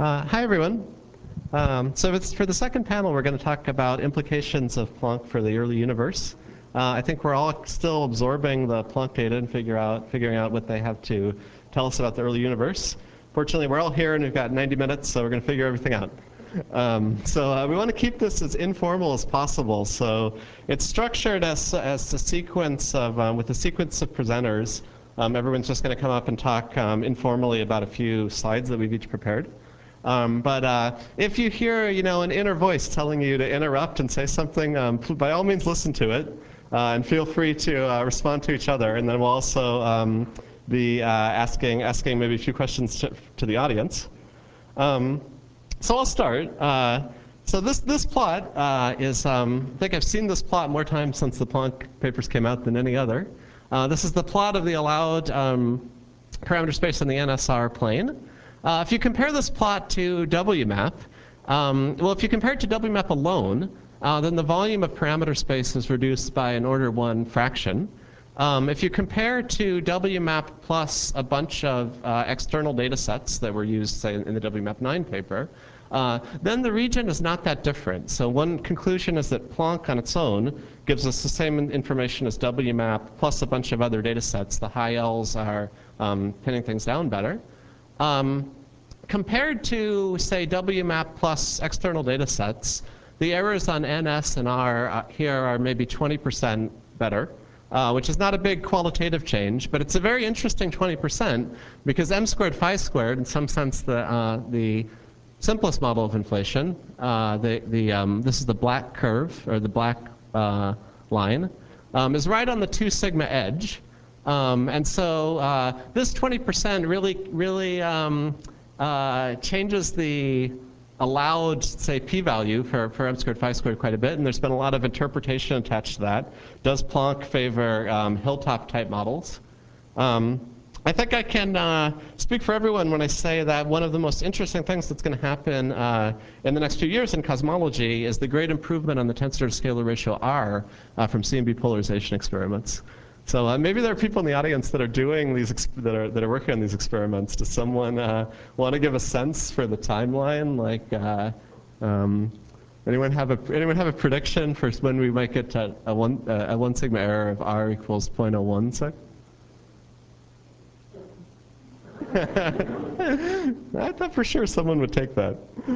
Hi, everyone. So it's for the second panel, we're going to talk about implications of Planck for the early universe. I think we're all still absorbing the Planck data and figuring out what they have to tell us about the early universe. Fortunately, we're all here and we've got 90 minutes, so we're going to figure everything out. We want to keep this as informal as possible. So it's structured as a sequence of, with a sequence of presenters. Everyone's just going to come up and talk informally about a few slides that we've each prepared. If you hear, an inner voice telling you to interrupt and say something, by all means listen to it, and feel free to respond to each other. And then we'll also be asking maybe a few questions to the audience. So I'll start. So this plot is, I think I've seen this plot more times since the Planck papers came out than any other. This is the plot of the allowed parameter space on the NSR plane. If you compare this plot to WMAP, if you compare it to WMAP alone, then the volume of parameter space is reduced by an order 1 fraction. If you compare to WMAP plus a bunch of external data sets that were used, say, in the WMAP 9 paper, then the region is not that different. So one conclusion is that Planck on its own gives us the same information as WMAP plus a bunch of other data sets. The high L's are pinning things down better. Compared to, say, WMAP plus external data sets, the errors on NS and R here are maybe 20% better, which is not a big qualitative change, but it's a very interesting 20% because m squared phi squared, in some sense, the simplest model of inflation, this is the black curve, or the black line, is right on the 2 sigma edge. And so this 20% really changes the allowed, say, p-value for m squared phi squared quite a bit, and there's been a lot of interpretation attached to that. Does Planck favor hilltop-type models? I think I can speak for everyone when I say that one of the most interesting things that's going to happen in the next few years in cosmology is the great improvement on the tensor-to-scalar ratio R from CMB polarization experiments. So maybe there are people in the audience that are doing these, that are working on these experiments. Does someone want to give a sense for the timeline? Like, anyone have a prediction for when we might get to a 1 sigma error of R equals 0.01 sec? I thought for sure someone would take that.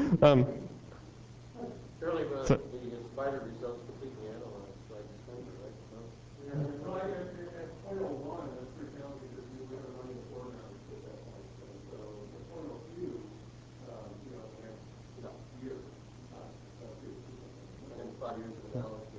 Surely the spider results completely analyzed by December, right? No? Well, at 0.01, that's pretty counted because we were running the foreground at that point. So at 0.02, we have years. And 5 years of analysis.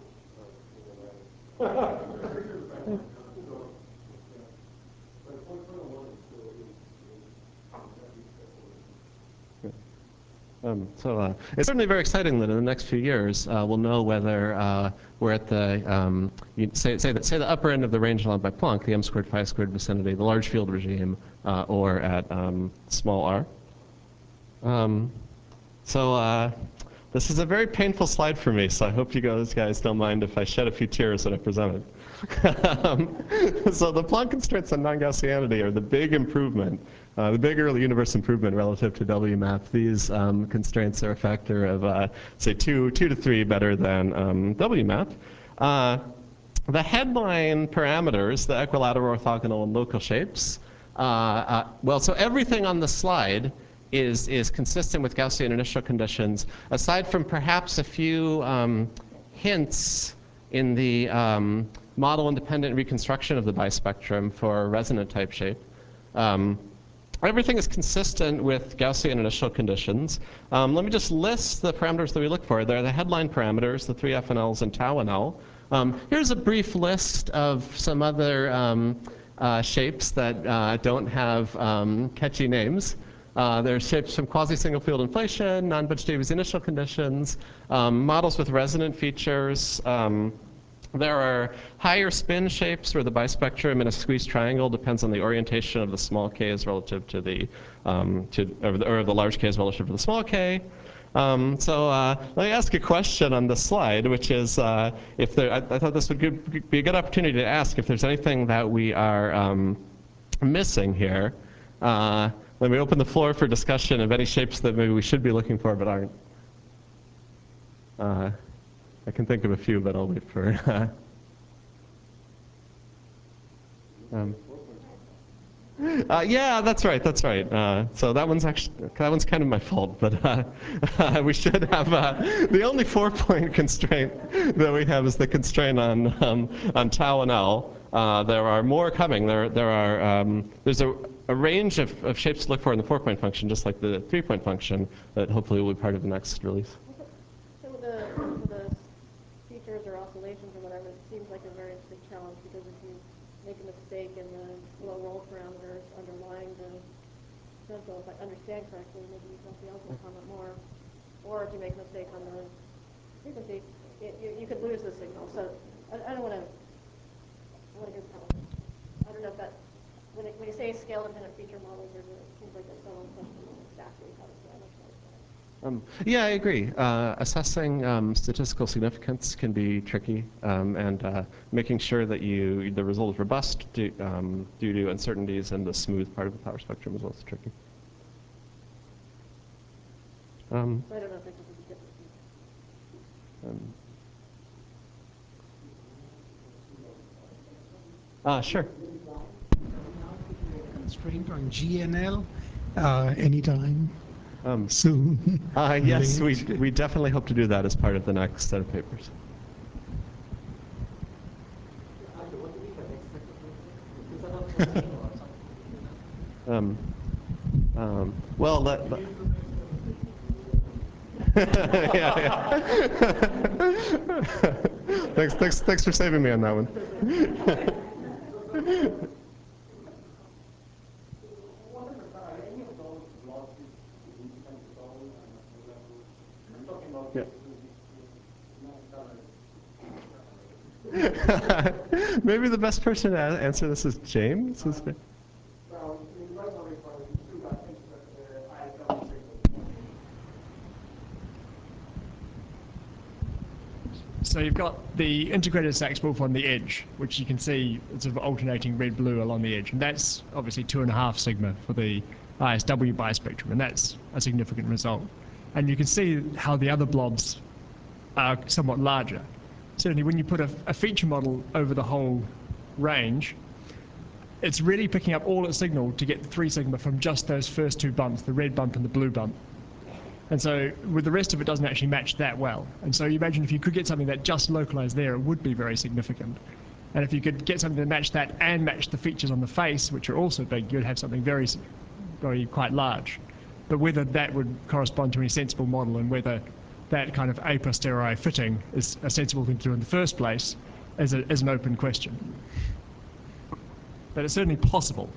It's certainly very exciting that in the next few years we'll know whether we're at the say the upper end of the range allowed by Planck, the m squared phi squared vicinity, the large field regime, or at small r. This is a very painful slide for me, so I hope you guys don't mind if I shed a few tears when I present it. So the Planck constraints on non-Gaussianity are the big improvement, the big early universe improvement relative to WMAP. These constraints are a factor of, say, 2 to 3 better than WMAP. The headline parameters, the equilateral, orthogonal, and local shapes, so everything on the slide is consistent with Gaussian initial conditions, aside from perhaps a few hints in the model-independent reconstruction of the bispectrum for resonant type shape. Everything is consistent with Gaussian initial conditions. Let me just list the parameters that we look for. They're the headline parameters, the 3 FNLs and tau NL. Here's a brief list of some other shapes that don't have catchy names. There are shapes from quasi-single field inflation, non-Budge-Davies initial conditions, models with resonant features. There are higher spin shapes where the bispectrum in a squeezed triangle depends on the orientation of the small k's relative to the, or the large k's relative to the small k. Let me ask a question on this slide, which is, I thought this would be a good opportunity to ask if there's anything that we are missing here. Let me open the floor for discussion of any shapes that maybe we should be looking for but aren't. I can think of a few, but I'll wait for. Yeah, that's right. That's right. So that one's kind of my fault, but we should have the only 4-point constraint that we have is the constraint on tau and L. There are more coming. There's a range of shapes to look for in the 4-point function, just like the 3-point function, that hopefully will be part of the next release. So the features or oscillations or whatever, it seems like a very interesting challenge, because if you make a mistake in the slow roll parameters underlying the sample, if I understand correctly, maybe somebody else will comment more, or if you make a mistake on the frequency, you could lose the signal. So I don't want to hear the comment. I don't know if that, when you say scale-dependent feature models, it seems like there's some question on exactly how to dimensionalize that. Yeah, I agree. Assessing statistical significance can be tricky, and making sure that the result is robust due to uncertainties in the smooth part of the power spectrum is also tricky. So I don't know if this is a different Sure. Constraint on GNL anytime soon. Yes, we definitely hope to do that as part of the next set of papers. Well, yeah. Thanks for saving me on that one. Maybe the best person to answer this is James. So you've got the integrated Sachs-Wolf on the edge, which you can see it's sort of alternating red-blue along the edge, and that's obviously 2.5 sigma for the ISW bispectrum, and that's a significant result. And you can see how the other blobs are somewhat larger. Certainly when you put a feature model over the whole range, it's really picking up all its signal to get the 3 sigma from just those first 2 bumps, the red bump and the blue bump. And so with the rest of it doesn't actually match that well. And so you imagine if you could get something that just localized there, it would be very significant. And if you could get something that matched that and match the features on the face, which are also big, you'd have something very quite large. But whether that would correspond to any sensible model and whether that kind of a posteriori fitting is a sensible thing to do in the first place is an open question. But it's certainly possible.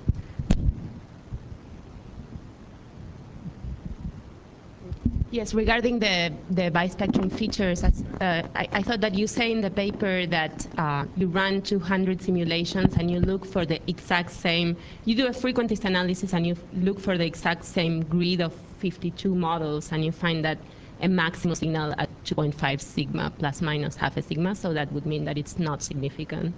Yes, regarding the bispectrum features, I thought that you say in the paper that you run 200 simulations and you look for the exact same, you do a frequentist analysis and you look for the exact same grid of 52 models, and you find that a maximum signal at 2.5 sigma plus minus half a sigma, so that would mean that it's not significant.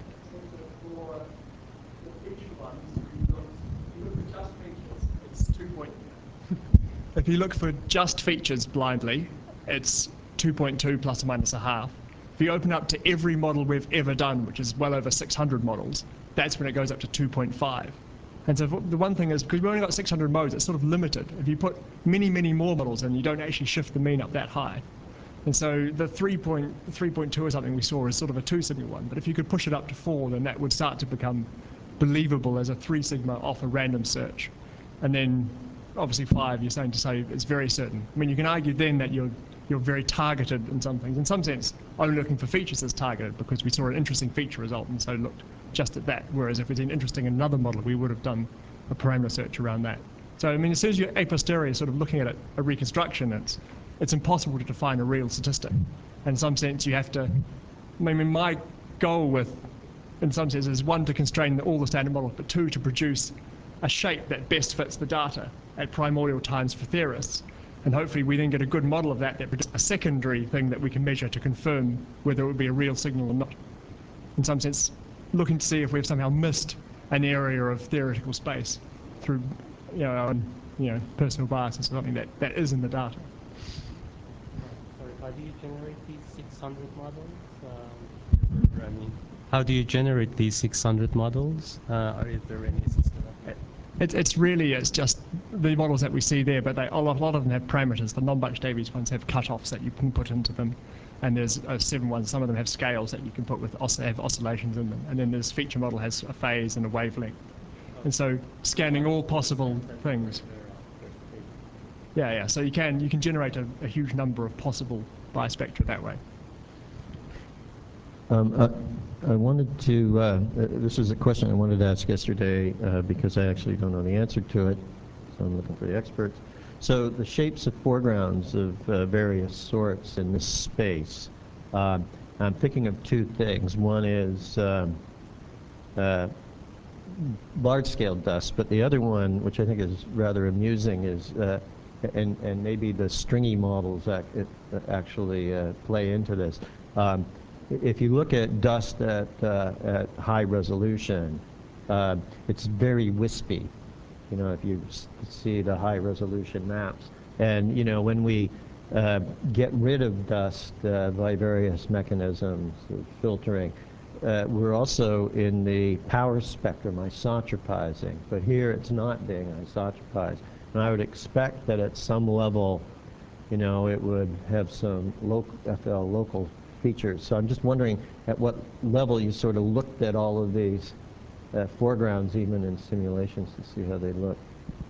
If you look for just features blindly, it's 2.2 plus or minus a half. If you open up to every model we've ever done, which is well over 600 models, that's when it goes up to 2.5. And so the one thing is, because we've only got 600 modes, it's sort of limited. If you put many, many more models in, you don't actually shift the mean up that high. And so the 3.2 or something we saw is sort of a 2 sigma one. But if you could push it up to 4, then that would start to become believable as a 3 sigma off a random search. And then obviously 5, you're saying to say it's very certain. I mean, you can argue then that you're very targeted in some things. In some sense, only looking for features is targeted because we saw an interesting feature result and so looked just at that. Whereas if it's interesting in another model, we would have done a parameter search around that. So, I mean, as soon as you're a posteriori sort of looking at a reconstruction, it's impossible to define a real statistic. In some sense, you have to, I mean, my goal in some sense, is 1, to constrain all the standard models, but 2, to produce a shape that best fits the data at primordial times for theorists. And hopefully we then get a good model of that produces a secondary thing that we can measure to confirm whether it would be a real signal or not. In some sense, looking to see if we've somehow missed an area of theoretical space through our own, personal biases or something that is in the data. Sorry, how do you generate these 600 models? How do you generate these 600 models? Or is there any system? It's just the models that we see there, but a lot of them have parameters. The non-bunch Davies ones have cutoffs that you can put into them, and there's 7 ones. Some of them have scales that you can put with have oscillations in them, and then this feature model has a phase and a wavelength, and so scanning all possible things. Yeah. So you can generate a huge number of possible bispectra that way. I wanted to, this is a question I wanted to ask yesterday because I actually don't know the answer to it, so I'm looking for the experts. So the shapes of foregrounds of various sorts in this space, I'm thinking of 2 things. One is large-scale dust, but the other one, which I think is rather amusing, is, and maybe the stringy models actually play into this. If you look at dust at high resolution, it's very wispy. If you see the high resolution maps. And, when we get rid of dust by various mechanisms of filtering, we're also in the power spectrum isotropizing. But here it's not being isotropized. And I would expect that at some level, it would have some local features. So I'm just wondering at what level you sort of looked at all of these foregrounds, even in simulations, to see how they look.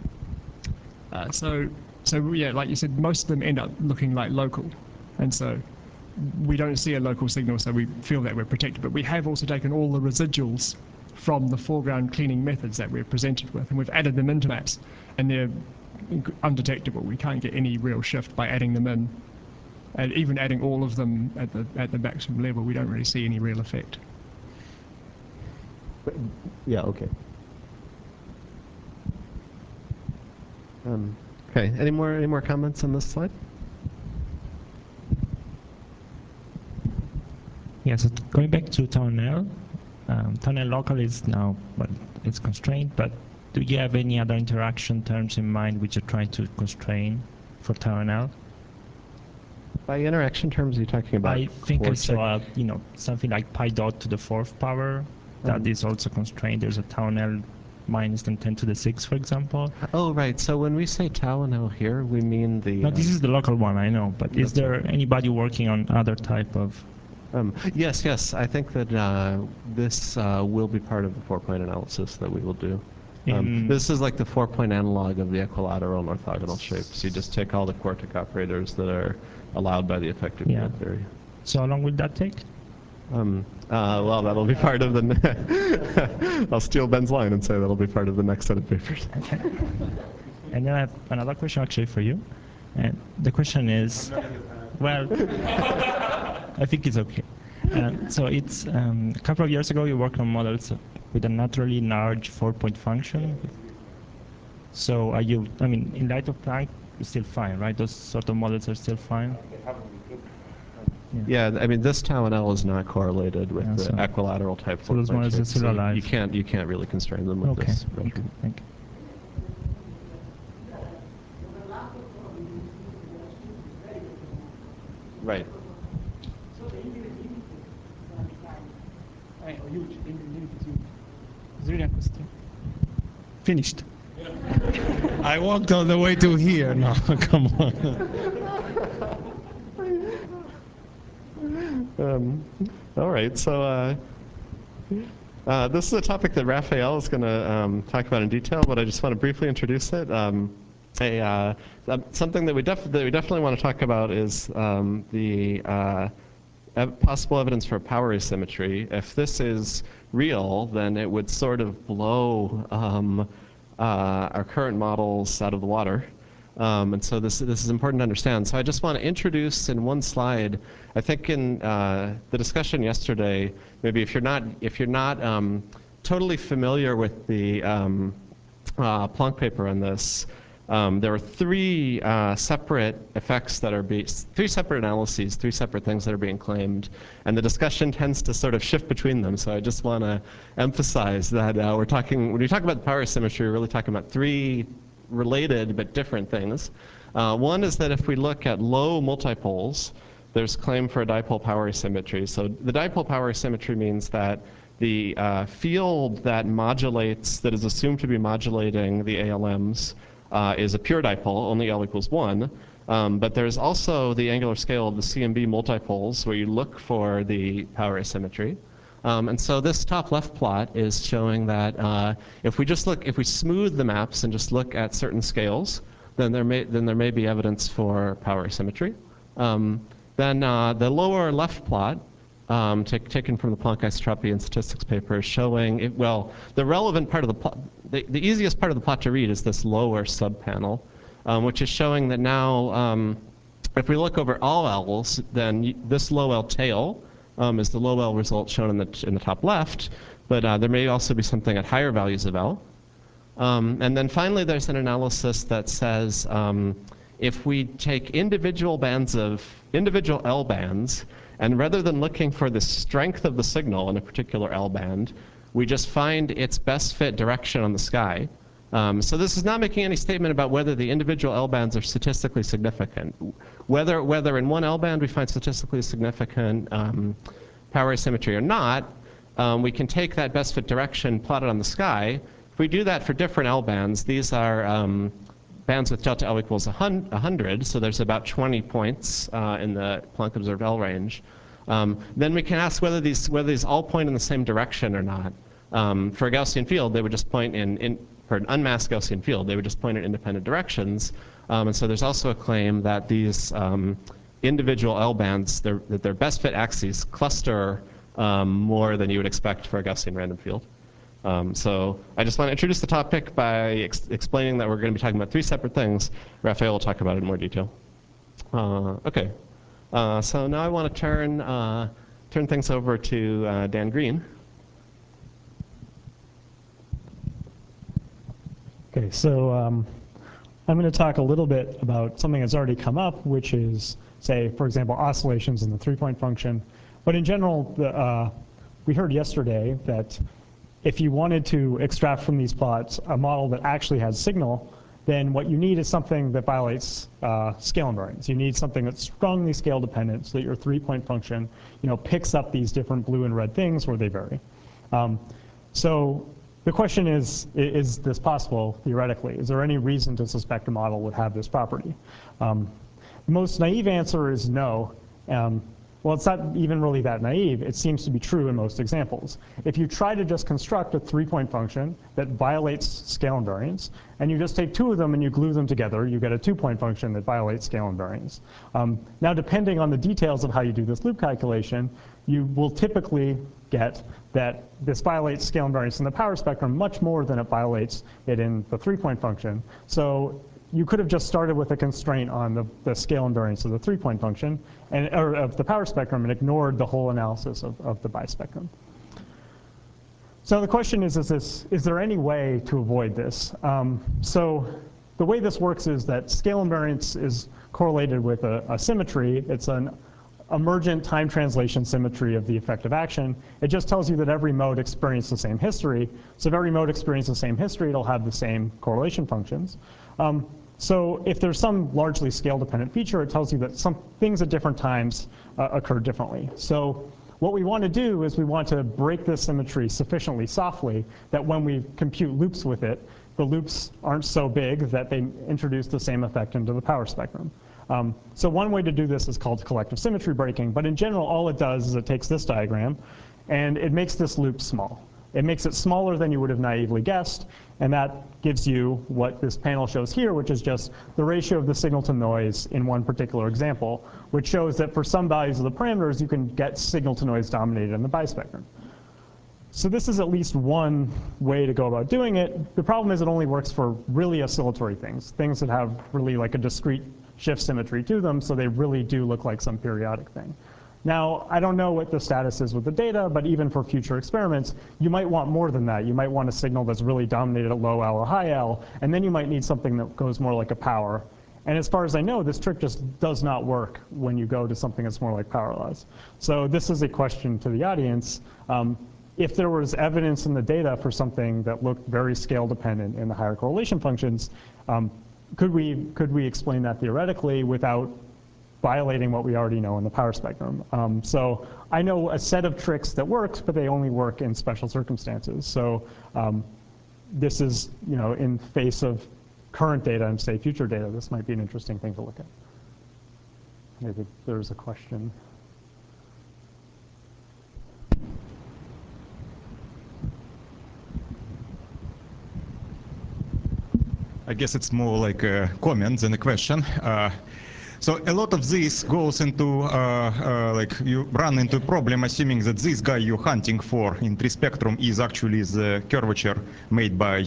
So yeah, like you said, most of them end up looking like local, and so we don't see a local signal, so we feel that we're protected. But we have also taken all the residuals from the foreground cleaning methods that we're presented with, and we've added them into maps, and they're undetectable. We can't get any real shift by adding them in. And even adding all of them at the maximum level, we don't really see any real effect. Yeah, okay. Okay, any more comments on this slide? Yeah, so going back to TONL, TONL local is now, well, it's constrained, but do you have any other interaction terms in mind which you're trying to constrain for TONL? By interaction terms, are you talking about? I think I saw, something like pi dot to the 4th power. That is also constrained. There's a TONL minus 10 to the 6th, for example. Oh, right. So when we say TONL here, we mean the... No, this is the local one, I know. But is there anybody working on other type of... Yes. I think that this will be part of the 4-point analysis that we will do. This is like the 4-point analog of the equilateral and orthogonal shapes. You just take all the quartic operators that are allowed by the effective field theory. So how long will that take? Well, that'll be part of the... I'll steal Ben's line and say that'll be part of the next set of papers. Okay. And then I have another question actually for you. And the question is, well, I think it's okay. So it's a couple of years ago you worked on models with a naturally large 4-point function. So are you, in light of Planck, it's still fine, right? Those sort of models are still fine? Yeah, this TONL is not correlated with the equilateral type. So those models are still alive. You can't really constrain them with this. Okay, thank you. Right. So the infinite limit is going to decline. Huge. The infinite limit is huge. It's really interesting. Finished. I walked all the way to here. No, come on. All right. So this is a topic that Raphael is going to talk about in detail, but I just want to briefly introduce it. Something that we definitely want to talk about is the possible evidence for power asymmetry. If this is real, then it would sort of blow our current models out of the water. And so this is important to understand. So I just want to introduce in one slide. I think in the discussion yesterday, maybe if you're not totally familiar with the Planck paper on this, there are 3 separate effects that are three separate analyses, 3 separate things that are being claimed, and the discussion tends to sort of shift between them. So I just want to emphasize that when we talk about the power asymmetry, we're really talking about 3 related but different things. One is that if we look at low multipoles, there's claim for a dipole power asymmetry. So the dipole power asymmetry means that the field that modulates, that is assumed to be modulating the ALMs, is a pure dipole, only L equals 1. But there's also the angular scale of the CMB multipoles where you look for the power asymmetry. And so this top left plot is showing that if we smooth the maps and just look at certain scales, then there may be evidence for power asymmetry. Then the lower left plot, taken from the Planck-Isotropian statistics paper, is showing the relevant part of the plot. The easiest part of the plot to read is this lower subpanel, which is showing that now, if we look over all L's, then this low L tail is the low L result shown in the top left, but there may also be something at higher values of L. And then finally, there's an analysis that says if we take individual L bands, and rather than looking for the strength of the signal in a particular L band, we just find its best fit direction on the sky. So this is not making any statement about whether the individual L bands are statistically significant. Whether in one L band we find statistically significant power asymmetry or not, we can take that best fit direction plotted on the sky. If we do that for different L bands, these are bands with delta L equals 100, so there's about 20 points in the Planck observed L range. Then we can ask whether these all point in the same direction or not. For a Gaussian field, they would just point for an unmasked Gaussian field, they would just point in independent directions. And so there's also a claim that these individual L bands, that their best fit axes cluster more than you would expect for a Gaussian random field. So I just want to introduce the topic by explaining that we're going to be talking about 3 separate things. Raphael will talk about it in more detail. Okay. So now I want to turn things over to Dan Green. Okay, so I'm going to talk a little bit about something that's already come up, which is, say, for example, oscillations in the 3-point function. But in general, we heard yesterday that if you wanted to extract from these plots a model that actually has signal, then what you need is something that violates scale invariance. You need something that's strongly scale dependent so that your 3-point function picks up these different blue and red things where they vary. So the question is this possible theoretically? Is there any reason to suspect a model would have this property? The most naive answer is no. Well, it's not even really that naive. It seems to be true in most examples. If you try to just construct a 3-point function that violates scale invariance, and you just take 2 of them and you glue them together, you get a 2-point function that violates scale invariance. Now, depending on the details of how you do this loop calculation, you will typically get that this violates scale invariance in the power spectrum much more than it violates it in the 3-point function. So you could have just started with a constraint on the scale invariance of the 3-point function, or of the power spectrum, and ignored the whole analysis of the bispectrum. So the question is there any way to avoid this? So the way this works is that scale invariance is correlated with a symmetry. It's an emergent time translation symmetry of the effective action. It just tells you that every mode experienced the same history. So if every mode experienced the same history, it'll have the same correlation functions. So if there's some largely scale-dependent feature, it tells you that some things at different times occur differently. So what we want to do is we want to break this symmetry sufficiently softly that when we compute loops with it, the loops aren't so big that they introduce the same effect into the power spectrum. So one way to do this is called collective symmetry breaking. But in general, all it does is it takes this diagram, and it makes this loop small. It makes it smaller than you would have naively guessed, and that gives you what this panel shows here, which is just the ratio of the signal to noise in one particular example, which shows that for some values of the parameters, you can get signal to noise dominated in the bispectrum. So this is at least one way to go about doing it. The problem is it only works for really oscillatory things, things that have really like a discrete shift symmetry to them, so they really do look like some periodic thing. Now, I don't know what the status is with the data, but even for future experiments, you might want more than that. You might want a signal that's really dominated at low L or high L, and then you might need something that goes more like a power. And as far as I know, this trick just does not work when you go to something that's more like power laws. So this is a question to the audience. If there was evidence in the data for something that looked very scale dependent in the higher correlation functions, Could we explain that theoretically without violating what we already know in the power spectrum? So I know a set of tricks that works, but they only work in special circumstances. So this is, in face of current data and say future data, this might be an interesting thing to look at. Maybe there's a question. I guess it's more like a comment than a question. So a lot of this goes into, like you run into a problem assuming that this guy you're hunting for in trispectrum is actually the curvature made by,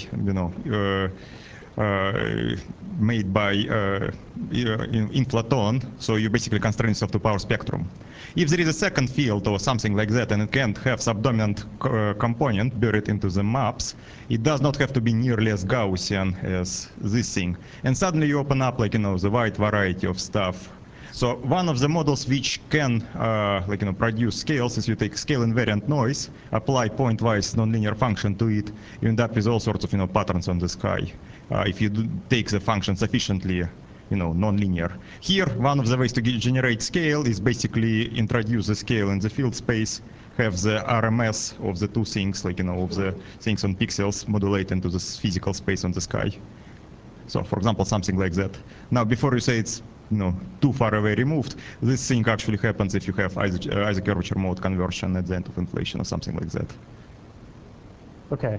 inflaton, so you basically constrain yourself to power spectrum. If there is a second field or something like that and it can't have subdominant component buried into the maps, it does not have to be nearly as Gaussian as this thing. And suddenly you open up the wide variety of stuff. So one of the models which can produce scales is you take scale invariant noise, apply pointwise nonlinear function to it, you end up with all sorts of patterns on the sky. If you take the function sufficiently nonlinear. Here, one of the ways to generate scale is basically introduce the scale in the field space, have the RMS of the two things, of the things on pixels modulate into this physical space on the sky. So, for example, something like that. Now, before you say it's too far away removed, this thing actually happens if you have either curvature mode conversion at the end of inflation or something like that. Okay.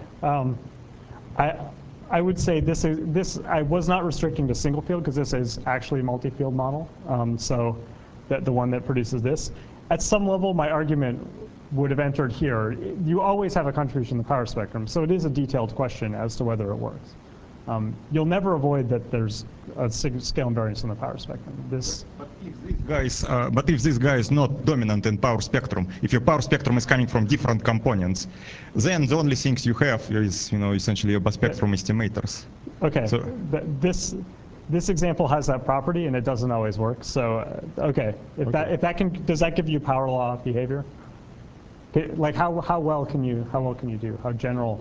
I would say this I was not restricting to single field because this is actually a multi-field model. So the one that produces this. At some level, my argument would have entered here. You always have a contribution in the power spectrum, so it is a detailed question as to whether it works. You'll never avoid that there's a scale invariance in the power spectrum. But if this guy is not dominant in power spectrum, if your power spectrum is coming from different components, then the only things you have is essentially your spectrum estimators. Okay. So this example has that property, and it doesn't always work. So okay, if that can, does that give you power law behavior? Like how well can you do? How general?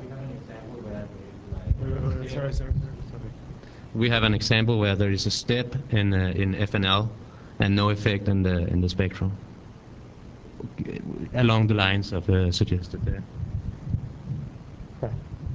We have an example where there is a step in FNL and no effect in the spectrum along the lines of suggested there. Okay.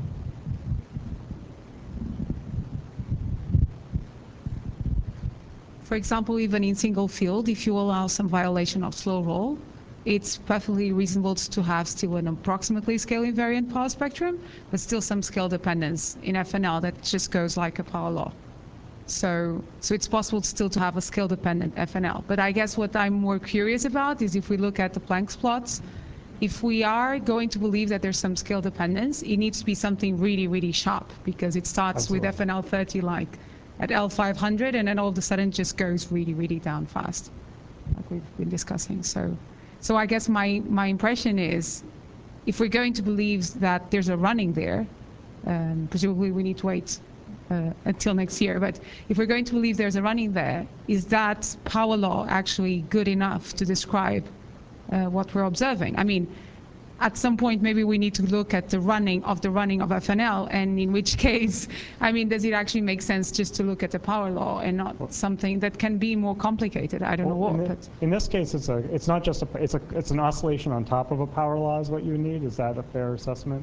For example, even in single field, if you allow some violation of slow roll, it's perfectly reasonable to have still an approximately scale invariant power spectrum, but still some scale dependence in FNL that just goes like a power law. So it's possible still to have a scale dependent FNL. But I guess what I'm more curious about is if we look at the Planck's plots, if we are going to believe that there's some scale dependence, it needs to be something really, really sharp because it starts with FNL 30 like at L500 and then all of a sudden just goes really, really down fast, like we've been discussing. So I guess my impression is, if we're going to believe that there's a running there, presumably we need to wait until next year, but if we're going to believe there's a running there, is that power law actually good enough to describe what we're observing? I mean, at some point maybe we need to look at the running of FNL, and in which case, I mean, does it actually make sense just to look at the power law and not something that can be more complicated? I don't know what. In this case, it's not just it's an oscillation on top of a power law is what you need. Is that a fair assessment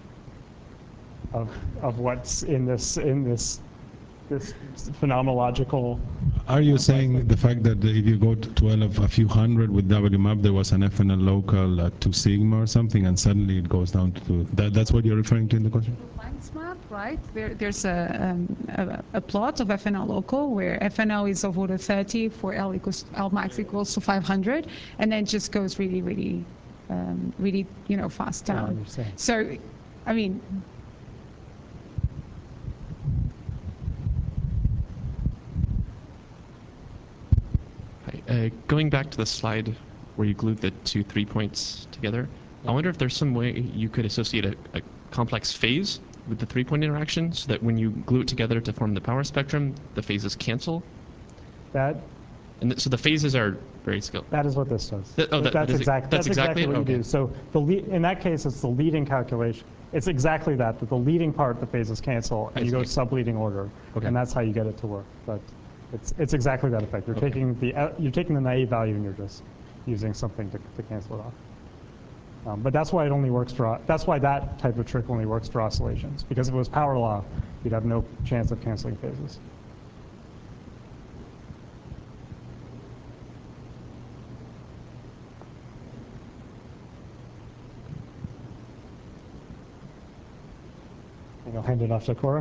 of what's in this phenomenological? Are you saying the fact that if you go to 12 a few hundred with WMAP, there was an FNL local at 2 sigma or something, and suddenly it goes down to that's what you're referring to in the question? Planck's map, right? There's a plot of FNL local where FNL is of order 30 for L max equals to 500, and then just goes really, really, fast down. So, I mean. Going back to the slide where you glued the 2 3 points together, I wonder if there's some way you could associate a complex phase with the 3-point interaction so that when you glue it together to form the power spectrum, the phases cancel? So the phases are very scaled. That is what this does. That's exactly what you do. So in that case, it's the leading calculation. It's exactly that the leading part, the phases cancel, and you go subleading order, and that's how you get it to work. But it's exactly that effect. You're taking the naive value and you're just using something to cancel it off. But that's why it only works for that's why that type of trick only works for oscillations. Because if it was power law, you'd have no chance of canceling phases. I'll hand it off to Cora.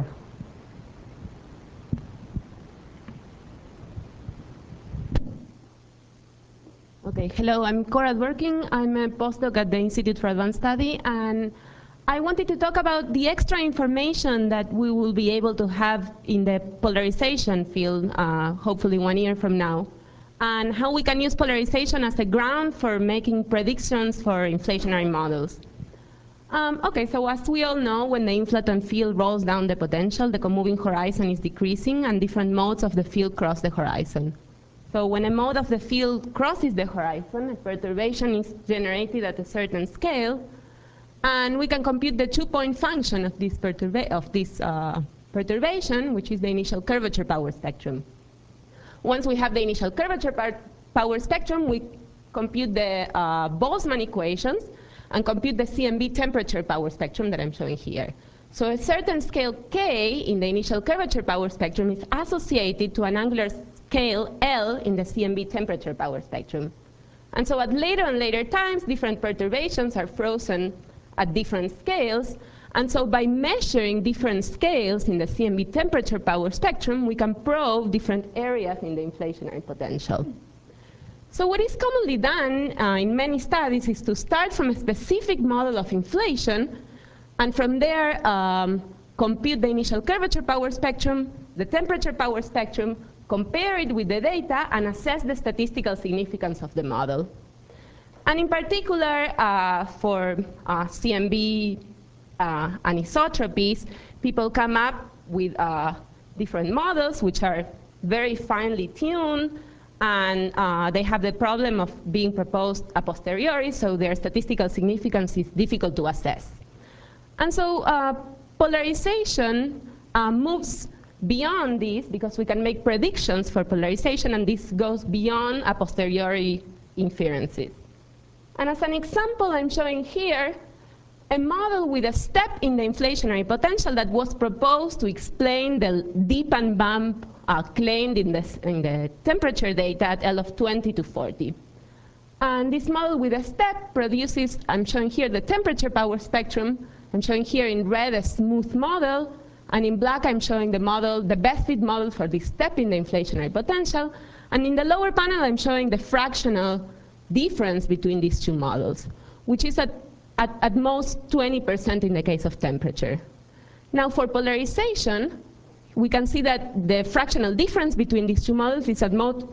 Okay, hello, I'm Cora Dworkin. I'm a postdoc at the Institute for Advanced Study, and I wanted to talk about the extra information that we will be able to have in the polarization field, hopefully 1 year from now, and how we can use polarization as a ground for making predictions for inflationary models. Okay, so as we all know, when the inflaton field rolls down the potential, the comoving horizon is decreasing and different modes of the field cross the horizon. So when a mode of the field crosses the horizon, a perturbation is generated at a certain scale, and we can compute the two-point function of this perturbation, which is the initial curvature power spectrum. Once we have the initial curvature power spectrum, we compute the Boltzmann equations, and compute the CMB temperature power spectrum that I'm showing here. So a certain scale K in the initial curvature power spectrum is associated to an angular scale L in the CMB temperature power spectrum. And so at later and later times, different perturbations are frozen at different scales. And so by measuring different scales in the CMB temperature power spectrum, we can probe different areas in the inflationary potential. So what is commonly done in many studies is to start from a specific model of inflation, and from there compute the initial curvature power spectrum, the temperature power spectrum, compare it with the data, and assess the statistical significance of the model. And in particular, for CMB anisotropies, people come up with different models which are very finely tuned, and they have the problem of being proposed a posteriori, so their statistical significance is difficult to assess. And so polarization moves beyond this, because we can make predictions for polarization, and this goes beyond a posteriori inferences. And as an example, I'm showing here a model with a step in the inflationary potential that was proposed to explain the dip and bump claimed in the temperature data at L of 20 to 40. And this model with a step produces, I'm showing here the temperature power spectrum. I'm showing here in red a smooth model, and in black I'm showing the model, the best fit model for this step in the inflationary potential. And in the lower panel I'm showing the fractional difference between these two models, which is at most 20% in the case of temperature. Now for polarization, we can see that the fractional difference between these two models is at most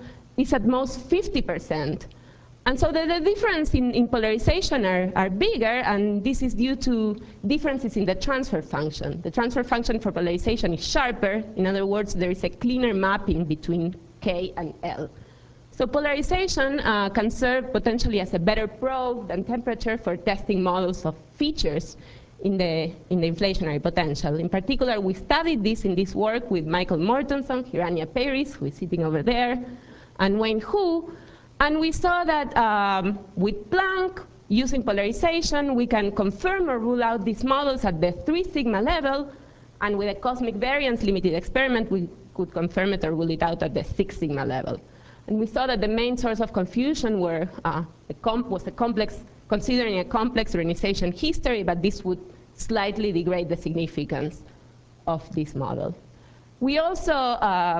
50%. And so the difference in polarization are bigger, and this is due to differences in the transfer function. The transfer function for polarization is sharper. In other words, there is a cleaner mapping between K and L. So polarization can serve potentially as a better probe than temperature for testing models of features in the inflationary potential. In particular, we studied this in this work with Michael Mortenson, Hiranya Paris, who is sitting over there, and Wayne Hu. And we saw that with Planck, using polarization, we can confirm or rule out these models at the 3 sigma level, and with a cosmic variance limited experiment, we could confirm it or rule it out at the 6 sigma level. And we saw that the main source of confusion was considering a complex ionization history, but this would slightly degrade the significance of this model. We also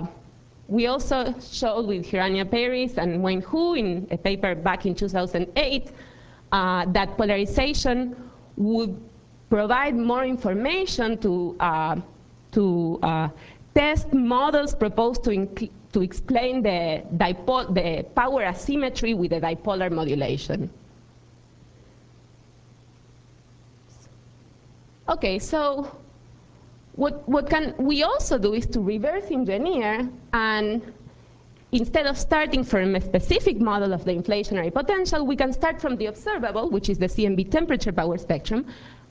showed with Hiranya Paris and Wayne Hu in a paper back in 2008 that polarization would provide more information to test models proposed to explain the power asymmetry with the dipolar modulation. Okay, so what can we also do is to reverse engineer, and instead of starting from a specific model of the inflationary potential, we can start from the observable, which is the CMB temperature power spectrum,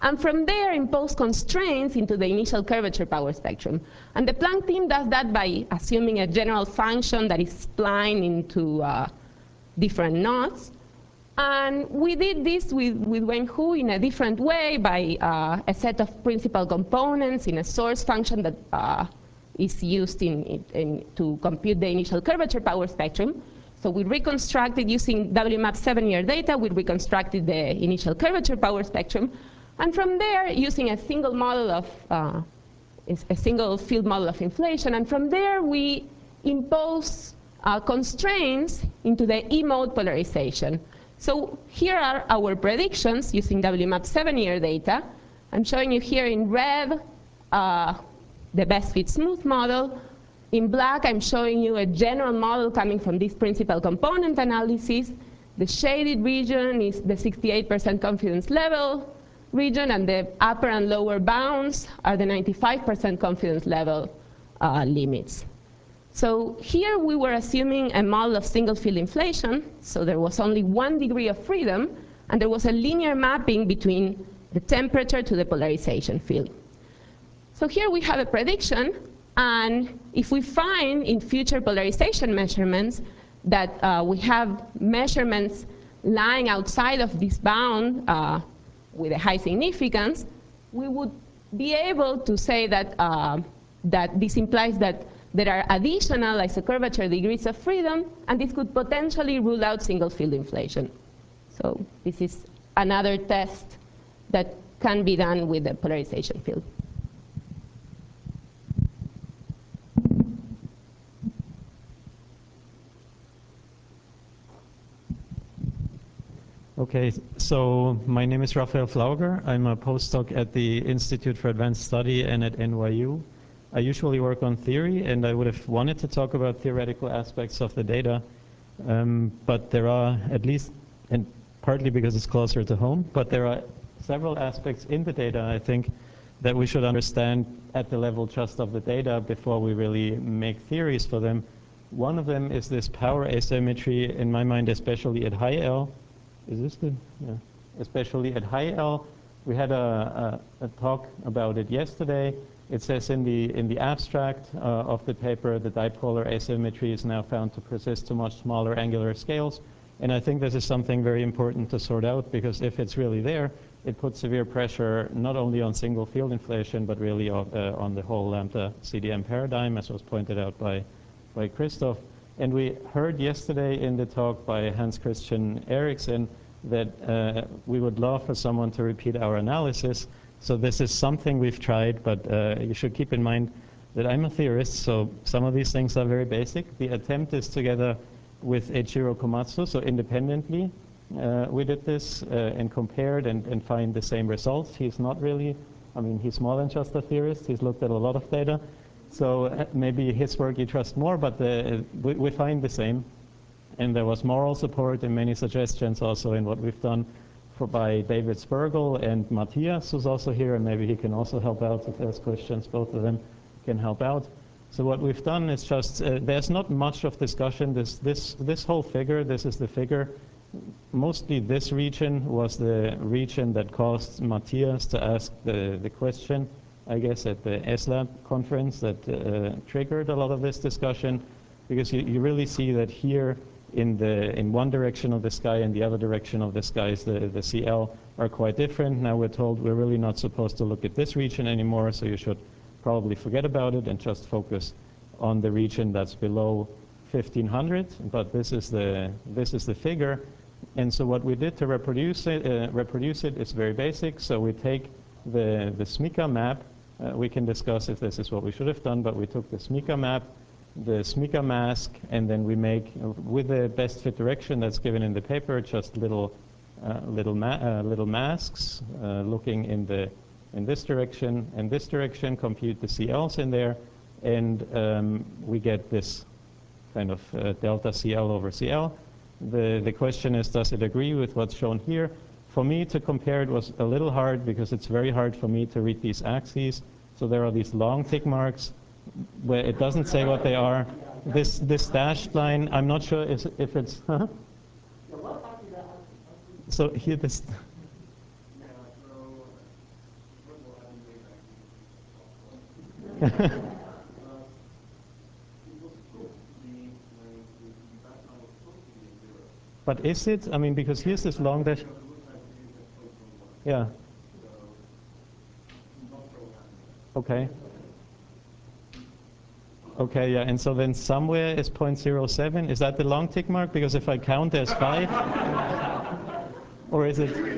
And from there, impose constraints into the initial curvature power spectrum. And the Planck team does that by assuming a general function that is splined into different knots. And we did this with Wenhu in a different way by a set of principal components in a source function that is used to compute the initial curvature power spectrum. So we reconstructed, using WMAP 7-year data, we reconstructed the initial curvature power spectrum. And from there, using a single model of, a single field model of inflation, and from there we impose constraints into the E-mode polarization. So here are our predictions using WMAP 7-year data. I'm showing you here in red the best fit smooth model. In black, I'm showing you a general model coming from this principal component analysis. The shaded region is the 68% confidence level region, and the upper and lower bounds are the 95% confidence level limits. So here we were assuming a model of single field inflation, so there was only 1 degree of freedom, and there was a linear mapping between the temperature to the polarization field. So here we have a prediction, and if we find in future polarization measurements that we have measurements lying outside of this bound with a high significance, we would be able to say that, that this implies that there are additional isocurvature degrees of freedom, and this could potentially rule out single field inflation. So this is another test that can be done with the polarization field. Okay, so my name is Raphael Flauger. I'm a postdoc at the Institute for Advanced Study and at NYU. I usually work on theory, and I would have wanted to talk about theoretical aspects of the data, but there are at least, and partly because it's closer to home, but there are several aspects in the data, I think, that we should understand at the level just of the data before we really make theories for them. One of them is this power asymmetry, in my mind, especially at high L. Is this good? Yeah. Especially at high L. We had a talk about it yesterday. It says in the abstract of the paper, the dipolar asymmetry is now found to persist to much smaller angular scales. And I think this is something very important to sort out, because if it's really there, it puts severe pressure not only on single field inflation, but really on the whole lambda CDM paradigm, as was pointed out by Christoph. And we heard yesterday in the talk by Hans Christian Eriksen that we would love for someone to repeat our analysis. So this is something we've tried, but you should keep in mind that I'm a theorist, so some of these things are very basic. The attempt is together with Eiichiro Komatsu, so independently we did this and compared and find the same results. He's not really, I mean, he's more than just a theorist. He's looked at a lot of data. So maybe his work you trust more, but we find the same. And there was moral support and many suggestions also in what we've done by David Spergel and Matthias, who's also here, and maybe he can also help out if there's questions. Both of them can help out. So what we've done is just, there's not much of discussion. This whole figure, this is the figure. Mostly this region was the region that caused Matthias to ask the question, I guess, at the SLAB conference that triggered a lot of this discussion, because you really see that here in one direction of the sky and the other direction of the skies, the CL are quite different. Now we're told we're really not supposed to look at this region anymore, so you should probably forget about it and just focus on the region that's below 1500. But this is the figure, and so what we did to reproduce it is very basic. So we take the SMICA map. We can discuss if this is what we should have done, but we took the SMICA map, the SMICA mask, and then we make, with the best fit direction that's given in the paper, just little masks looking in this direction and this direction, compute the CLs in there, and we get this kind of delta CL over CL. The question is, does it agree with what's shown here? For me to compare it was a little hard, because it's very hard for me to read these axes. So there are these long tick marks where it doesn't say what they are. This dashed line, I'm not sure if it's, huh? So here this, But is it? I mean, because here's this long dash. Yeah. Okay. Okay, yeah, and so then somewhere is 0.07. Is that the long tick mark? Because if I count, there's 5. Or is it?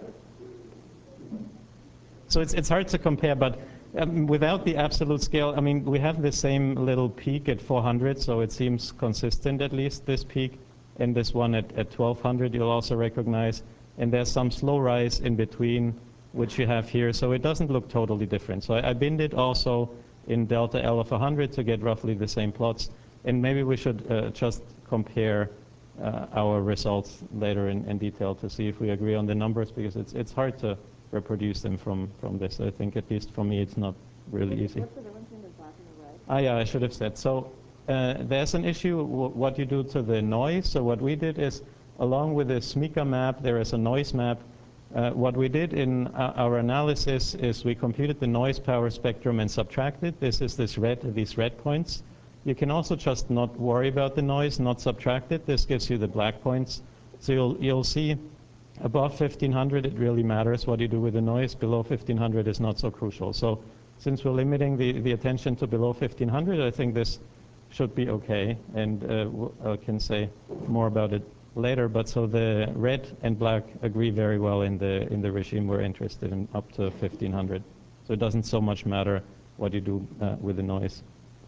So it's hard to compare, but without the absolute scale, I mean, we have the same little peak at 400, so it seems consistent at least, this peak, and this one at 1200 you'll also recognize. And there's some slow rise in between, which you have here, so it doesn't look totally different. So I binned it also in delta L of 100 to get roughly the same plots. And maybe we should just compare our results later in detail to see if we agree on the numbers, because it's hard to reproduce them from this. I think, at least for me, it's not really easy. What's the difference between the black and the red? Ah, yeah, I should have said. So there's an issue what you do to the noise. So what we did is, along with the SMICA map, there is a noise map. What we did in our analysis is we computed the noise power spectrum and subtracted. This is these red points. You can also just not worry about the noise, not subtract it. This gives you the black points. So you'll see above 1500 it really matters what you do with the noise. Below 1500 is not so crucial. So since we're limiting the attention to below 1500, I think this should be okay. And I can say more about it later. But so the red and black agree very well in the regime we're interested in, up to 1500. So it doesn't so much matter what you do with the noise.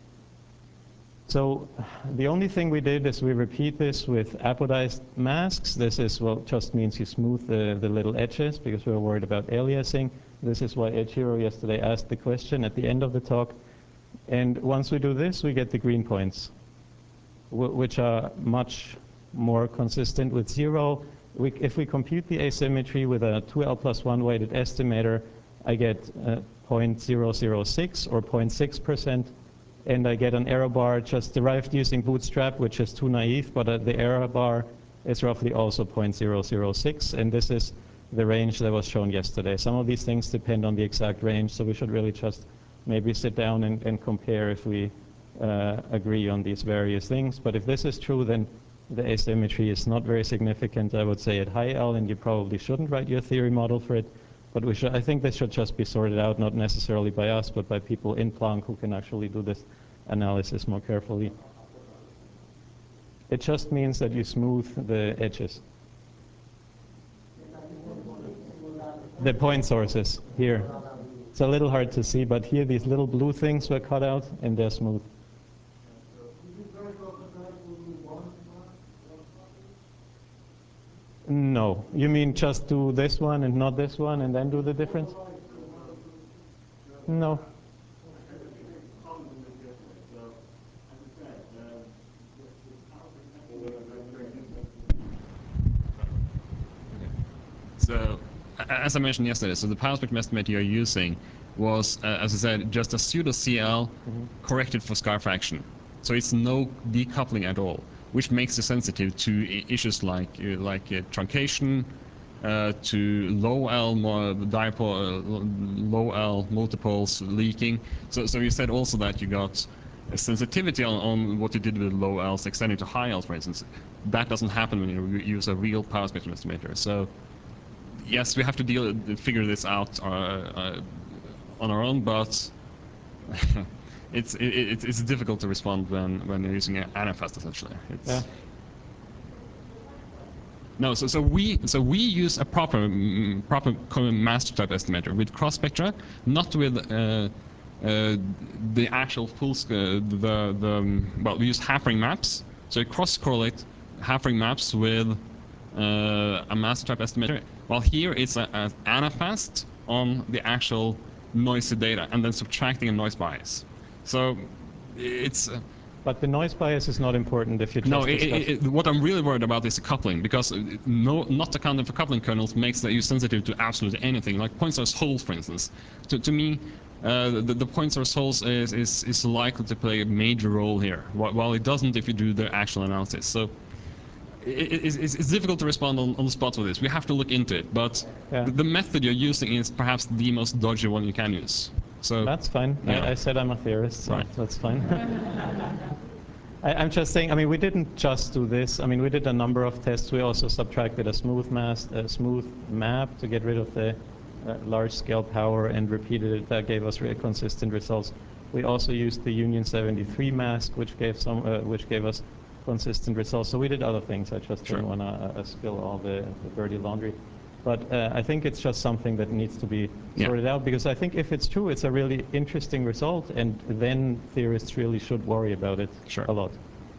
So the only thing we did is we repeat this with apodized masks. This is what just means you smooth the little edges, because we were worried about aliasing. This is why Eiichiro yesterday asked the question at the end of the talk. And once we do this, we get the green points, which are much more consistent with 0. If we compute the asymmetry with a 2L+1 weighted estimator, I get 0.006 or 0.6%. And I get an error bar just derived using Bootstrap, which is too naive, but the error bar is roughly also 0.006, and this is the range that was shown yesterday. Some of these things depend on the exact range, so we should really just maybe sit down and compare if we agree on these various things. But if this is true, then the asymmetry is not very significant, I would say, at high L, and you probably shouldn't write your theory model for it. But I think this should just be sorted out, not necessarily by us, but by people in Planck who can actually do this analysis more carefully. It just means that you smooth the edges. The point sources here. It's a little hard to see, but here these little blue things were cut out, and they're smooth. No. You mean just do this one and not this one and then do the difference? No. So, as I mentioned yesterday, so the power spectrum estimate you're using was, as I said, just a pseudo CL corrected for scar fraction. So it's no decoupling at all, which makes it sensitive to issues like truncation, to low L low L multiples leaking. So you said also that you got a sensitivity on what you did with low L's extending to high L's, for instance. That doesn't happen when you use a real power spectrum estimator. So yes, we have to figure this out on our own, but it's difficult to respond when you're using an Anafast, essentially. Yeah. No, so we use a proper master type estimator with cross spectra, not with the actual full scale. Well, we use half-ring maps. So cross correlate half-ring maps with a master type estimator. While here it's an Anafast on the actual noisy data, and then subtracting a noise bias. So it's. But the noise bias is not important if you just what I'm really worried about is the coupling, because not accounting for coupling kernels makes you sensitive to absolutely anything, like point source holes, for instance. To me, the point source holes is likely to play a major role here, while it doesn't if you do the actual analysis. So it's difficult to respond on the spot with this. We have to look into it, but the method you're using is perhaps the most dodgy one you can use. So that's fine. Yeah. I said I'm a theorist, so Right. that's fine. I'm just saying, I mean, we didn't just do this. I mean, we did a number of tests. We also subtracted a smooth map to get rid of the large-scale power and repeated it. That gave us really consistent results. We also used the Union 73 mask, which gave us consistent results. So we did other things. I just didn't want to spill all the dirty laundry. But I think it's just something that needs to be sorted out, because I think if it's true, it's a really interesting result, and then theorists really should worry about it a lot.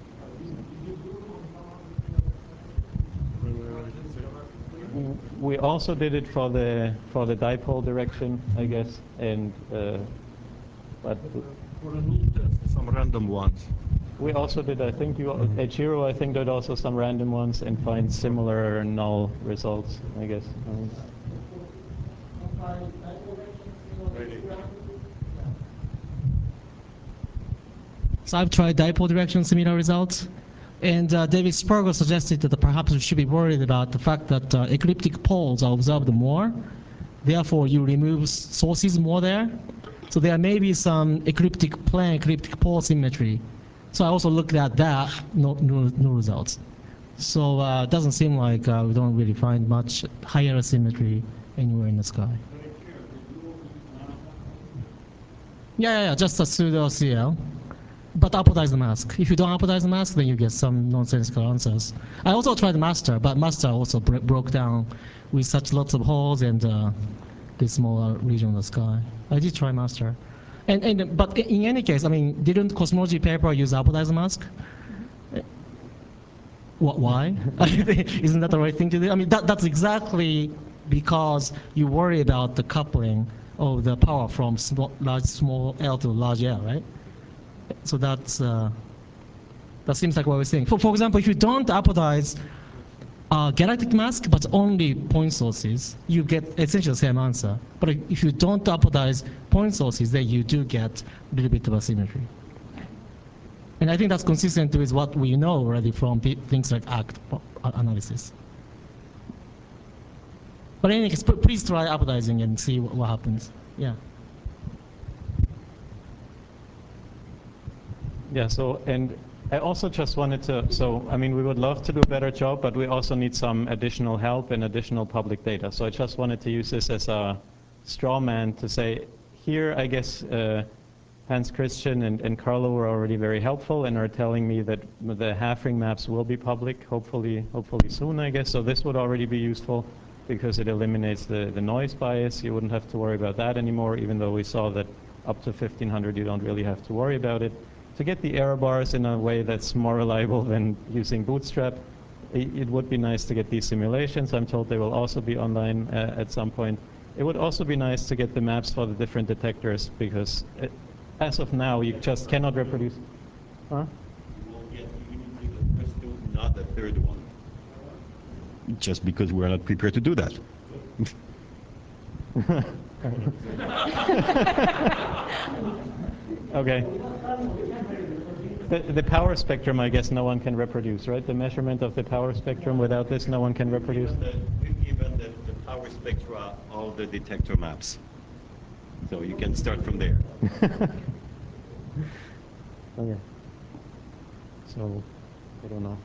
We also did it for the dipole direction, I guess, and but some random ones. we also did, I think, Echiro, I think, did also some random ones and find similar null results, I guess. So I've tried dipole direction, similar results. And David Spergel suggested that perhaps we should be worried about the fact that ecliptic poles are observed more. Therefore, you remove sources more there. So there may be some ecliptic plane, ecliptic pole symmetry. So I also looked at that, no results. So it doesn't seem like we don't really find much higher symmetry anywhere in the sky. Yeah, just a pseudo CL. But apodize the mask. If you don't apodize the mask, then you get some nonsensical answers. I also tried master, but master also broke down with such lots of holes and this smaller region of the sky. I did try master. But in any case, I mean, didn't cosmology paper use apodize mask? Why? Isn't that the right thing to do? I mean, that's exactly because you worry about the coupling of the power from small L to large L, right? So that seems like what we're saying. For example, if you don't apodize galactic mask, but only point sources, you get essentially the same answer. But if you don't apodize point sources, then you do get a little bit of asymmetry. And I think that's consistent with what we know already from things like ACT analysis. But anyway, please try apodizing and see what happens. Yeah. Yeah, so, and I also just wanted to, so, I mean, we would love to do a better job, but we also need some additional help and additional public data. So I just wanted to use this as a straw man to say, here, I guess, Hans Christian and Carlo were already very helpful and are telling me that the half-ring maps will be public, hopefully soon, I guess. So this would already be useful because it eliminates the noise bias. You wouldn't have to worry about that anymore, even though we saw that up to 1500 you don't really have to worry about it. To get the error bars in a way that's more reliable than using Bootstrap, it would be nice to get these simulations. I'm told they will also be online at some point. It would also be nice to get the maps for the different detectors, because as of now, you just cannot reproduce. Huh? You will get the first two, not the third one. Just because we're not prepared to do that. Okay. The power spectrum, I guess, no one can reproduce, right? The measurement of the power spectrum, without this, no one can reproduce. We've given the power spectra all the detector maps. So you can start from there. Okay. So, I don't know.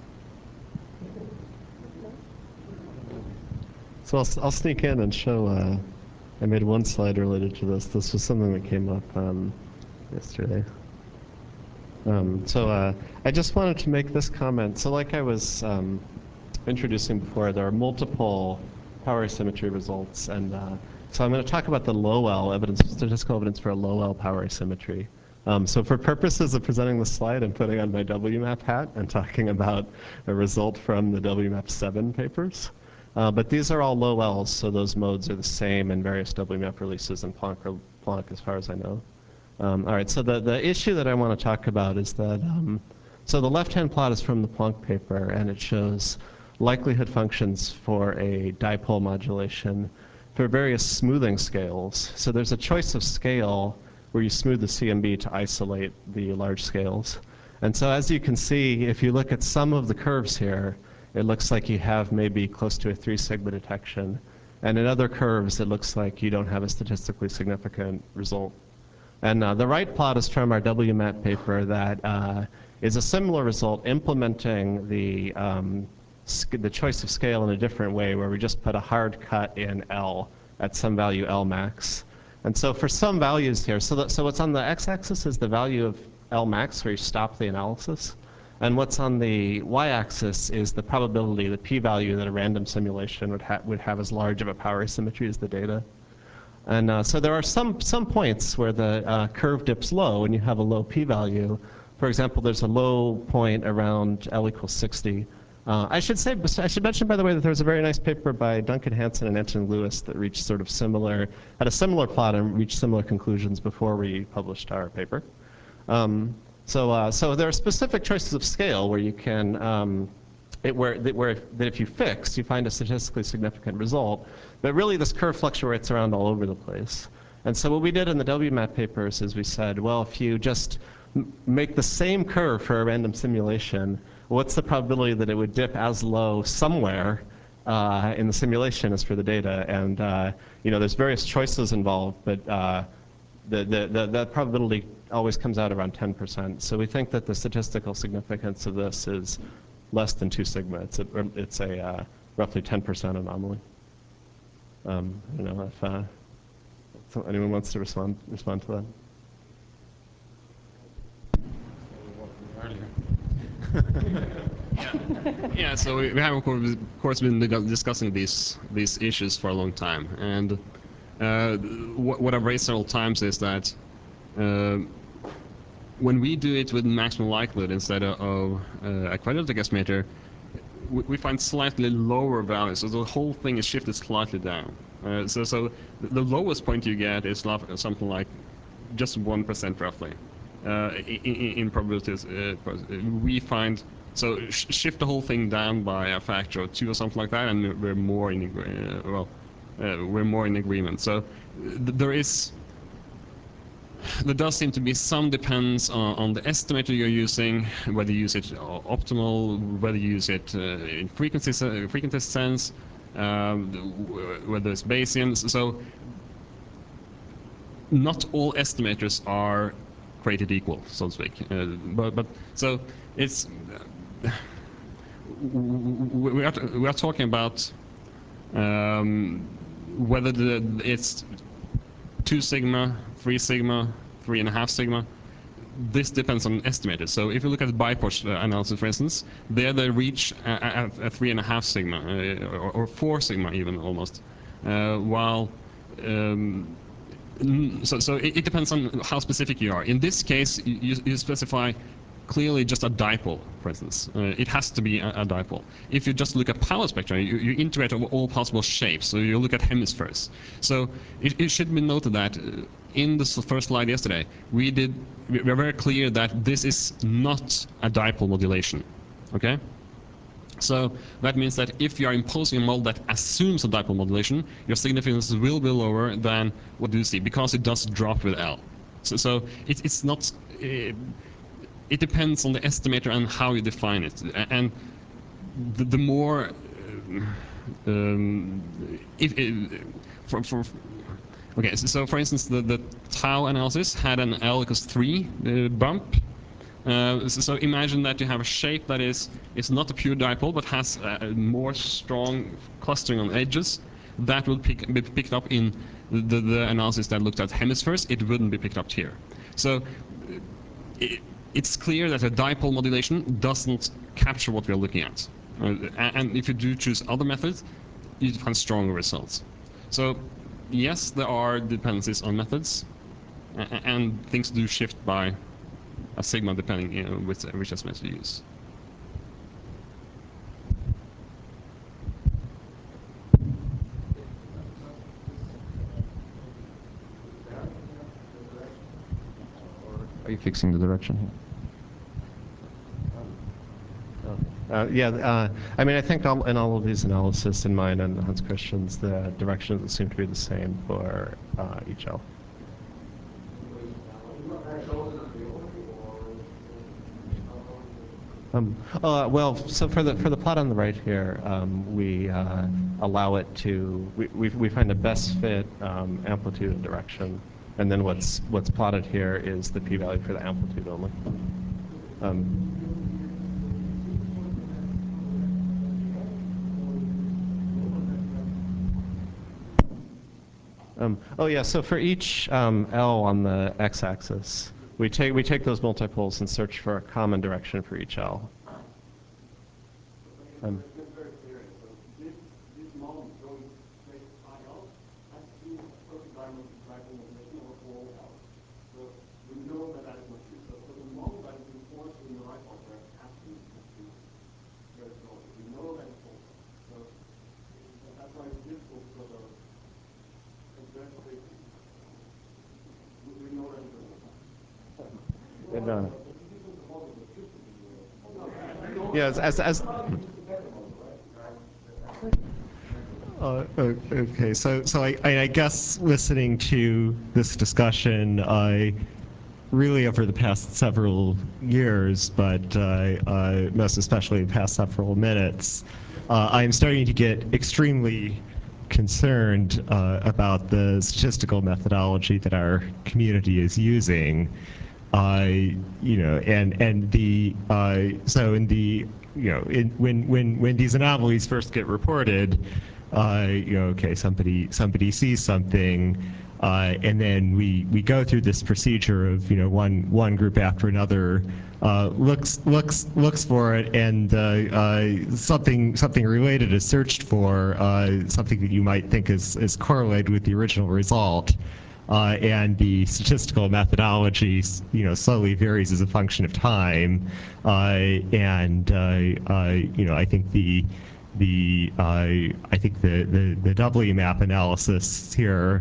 So I'll sneak in and show, I made one slide related to this. This was something that came up yesterday. I just wanted to make this comment. So like I was introducing before, there are multiple power symmetry results. And so I'm going to talk about the low L evidence, statistical evidence for a low L power symmetry. So for purposes of presenting the slide, I'm putting on my WMAP hat and talking about a result from the WMAP 7 papers. But these are all low L's, so those modes are the same in various WMAP releases and Planck as far as I know. All right, so the issue that I want to talk about is that, so the left-hand plot is from the Planck paper, and it shows likelihood functions for a dipole modulation for various smoothing scales. So there's a choice of scale where you smooth the CMB to isolate the large scales. And so as you can see, if you look at some of the curves here, it looks like you have maybe close to a 3 sigma detection. And in other curves, it looks like you don't have a statistically significant result. And the right plot is from our WMAP paper that is a similar result, implementing the choice of scale in a different way, where we just put a hard cut in L at some value L max. And so for some values here, so what's on the x-axis is the value of L max, where you stop the analysis. And what's on the y-axis is the probability, the p-value that a random simulation would have as large of a power asymmetry as the data. And so there are some points where the curve dips low and you have a low p-value. For example, there's a low point around L equals 60. I should mention, by the way, that there was a very nice paper by Duncan Hansen and Anthony Lewis that reached sort of had a similar plot and reached similar conclusions before we published our paper. So there are specific choices of scale where you can, that if you fix, you find a statistically significant result. But really, this curve fluctuates around all over the place. And so what we did in the WMAP papers is we said, well, if you just make the same curve for a random simulation, what's the probability that it would dip as low somewhere in the simulation as for the data? And there's various choices involved, but the probability always comes out around 10%. So we think that the statistical significance of this is less than 2 sigma. It's a roughly 10% anomaly. If anyone wants to respond to that. Yeah, so we have of course been discussing these issues for a long time, and what I've raised several times is that when we do it with maximum likelihood instead of a quadratic estimator, we find slightly lower values, so the whole thing is shifted slightly down. So the lowest point you get is something like just 1% roughly. In probabilities, we find, so shift the whole thing down by a factor of 2 or something like that, and we're more in agreement. So there does seem to be some depends on the estimator you're using, whether you use it optimal, whether you use it in frequency sense, whether it's Bayesian. So not all estimators are created equal, so to speak. But so it's we are talking about whether it's 2 sigma, 3 sigma, 3.5 sigma. This depends on estimators. So if you look at the BIPORT analysis, for instance, there they reach a 3.5 sigma or 4 sigma even almost, while. So it depends on how specific you are. In this case, you specify clearly just a dipole, for instance. It has to be a dipole. If you just look at power spectra, you integrate all possible shapes. So you look at hemispheres. So it should be noted that in the first slide yesterday, we were very clear that this is not a dipole modulation. Okay? So that means that if you are imposing a model that assumes a dipole modulation, your significance will be lower than what you see, because it does drop with L. So it's not. It depends on the estimator and how you define it. And the more okay. So for instance, the tau analysis had an L equals 3 bump. So imagine that you have a shape that is not a pure dipole, but has a more strong clustering on edges. That will be picked up in the analysis that looked at hemispheres. It wouldn't be picked up here. So it's clear that a dipole modulation doesn't capture what we're looking at. And if you do choose other methods, you find stronger results. So yes, there are dependencies on methods, and things do shift by a sigma depending which estimates you use. Are you fixing the direction here? I mean, I think in all of these analyses, in mine and Hans Christian's, the directions seem to be the same for each L. Well, so for the plot on the right here, we allow it to, we find the best fit amplitude and direction And then what's plotted here is the p-value for the amplitude only. Oh yeah, so for each L on the x-axis, we take those multipoles and search for a common direction for each L. Yeah, okay, so I guess listening to this discussion, I really over the past several years, but most especially the past several minutes, I'm starting to get extremely concerned about the statistical methodology that our community is using. You know, and the so in the when these anomalies first get reported, you know, okay, somebody sees something, and then we go through this procedure of, you know, one group after another looks for it, and something related is searched for, something that you might think is correlated with the original result. And the statistical methodology, you know, slowly varies as a function of time, and you know, I think the W map analysis here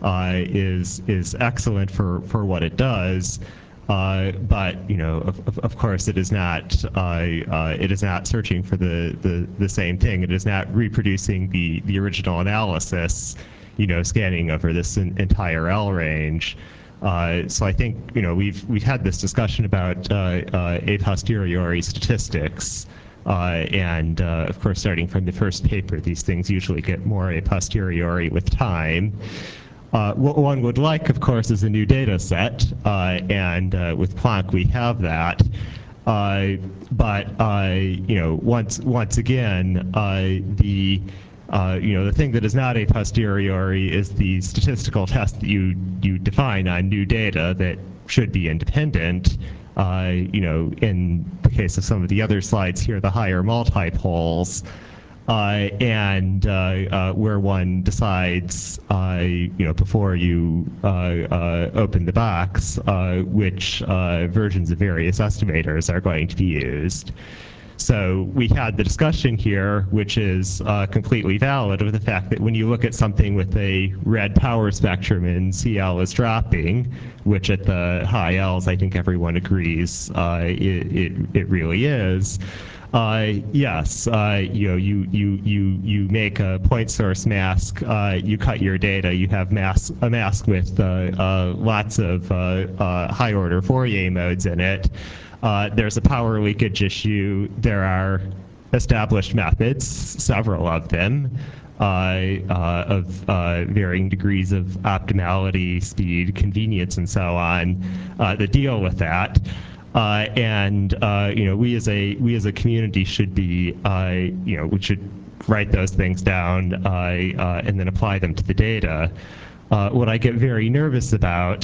is excellent for what it does, but you know, of course, it is not searching for the same thing. It is not reproducing the original analysis, you know, scanning over this entire L range. So I think, you know, we've had this discussion about a posteriori statistics, and of course, starting from the first paper, these things usually get more a posteriori with time. What one would like, of course, is a new data set, and with Planck we have that. But you know, once again, you know, the thing that is not a posteriori is the statistical test that you define on new data that should be independent. You know, in the case of some of the other slides here, the higher multipoles, and where one decides, you know, before you open the box, which versions of various estimators are going to be used. So we had the discussion here, which is completely valid, of the fact that when you look at something with a red power spectrum and CL is dropping, which at the high L's I think everyone agrees it really is. Yes, you know, you make a point source mask, you cut your data, you have a mask with lots of high order Fourier modes in it. There's a power leakage issue. There are established methods, several of them, of varying degrees of optimality, speed, convenience, and so on, that deal with that. And you know, we as a community should be, you know, we should write those things down and then apply them to the data. What I get very nervous about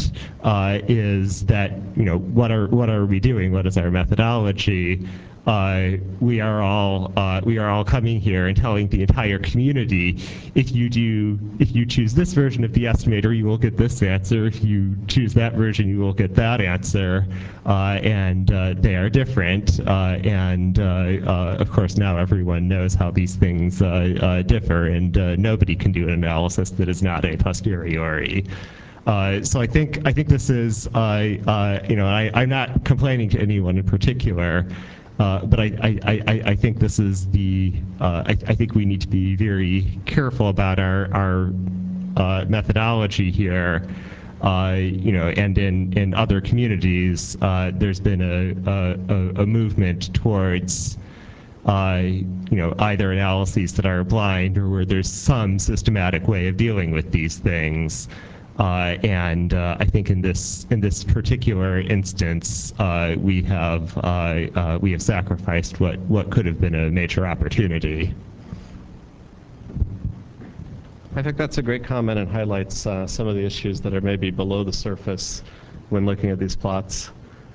is that, you know, what are we doing? What is our methodology? We are all coming here and telling the entire community, if you choose this version of the estimator, you will get this answer. If you choose that version, you will get that answer, and they are different. And of course, now everyone knows how these things differ, and nobody can do an analysis that is not a posteriori. So I think this is, you know, I'm not complaining to anyone in particular. But I think this is the, I think we need to be very careful about our methodology here. You know, and in other communities, there's been a movement towards, you know, either analyses that are blind or where there's some systematic way of dealing with these things. And I think in this particular instance, we have sacrificed what could have been a major opportunity. I think that's a great comment and highlights some of the issues that are maybe below the surface when looking at these plots.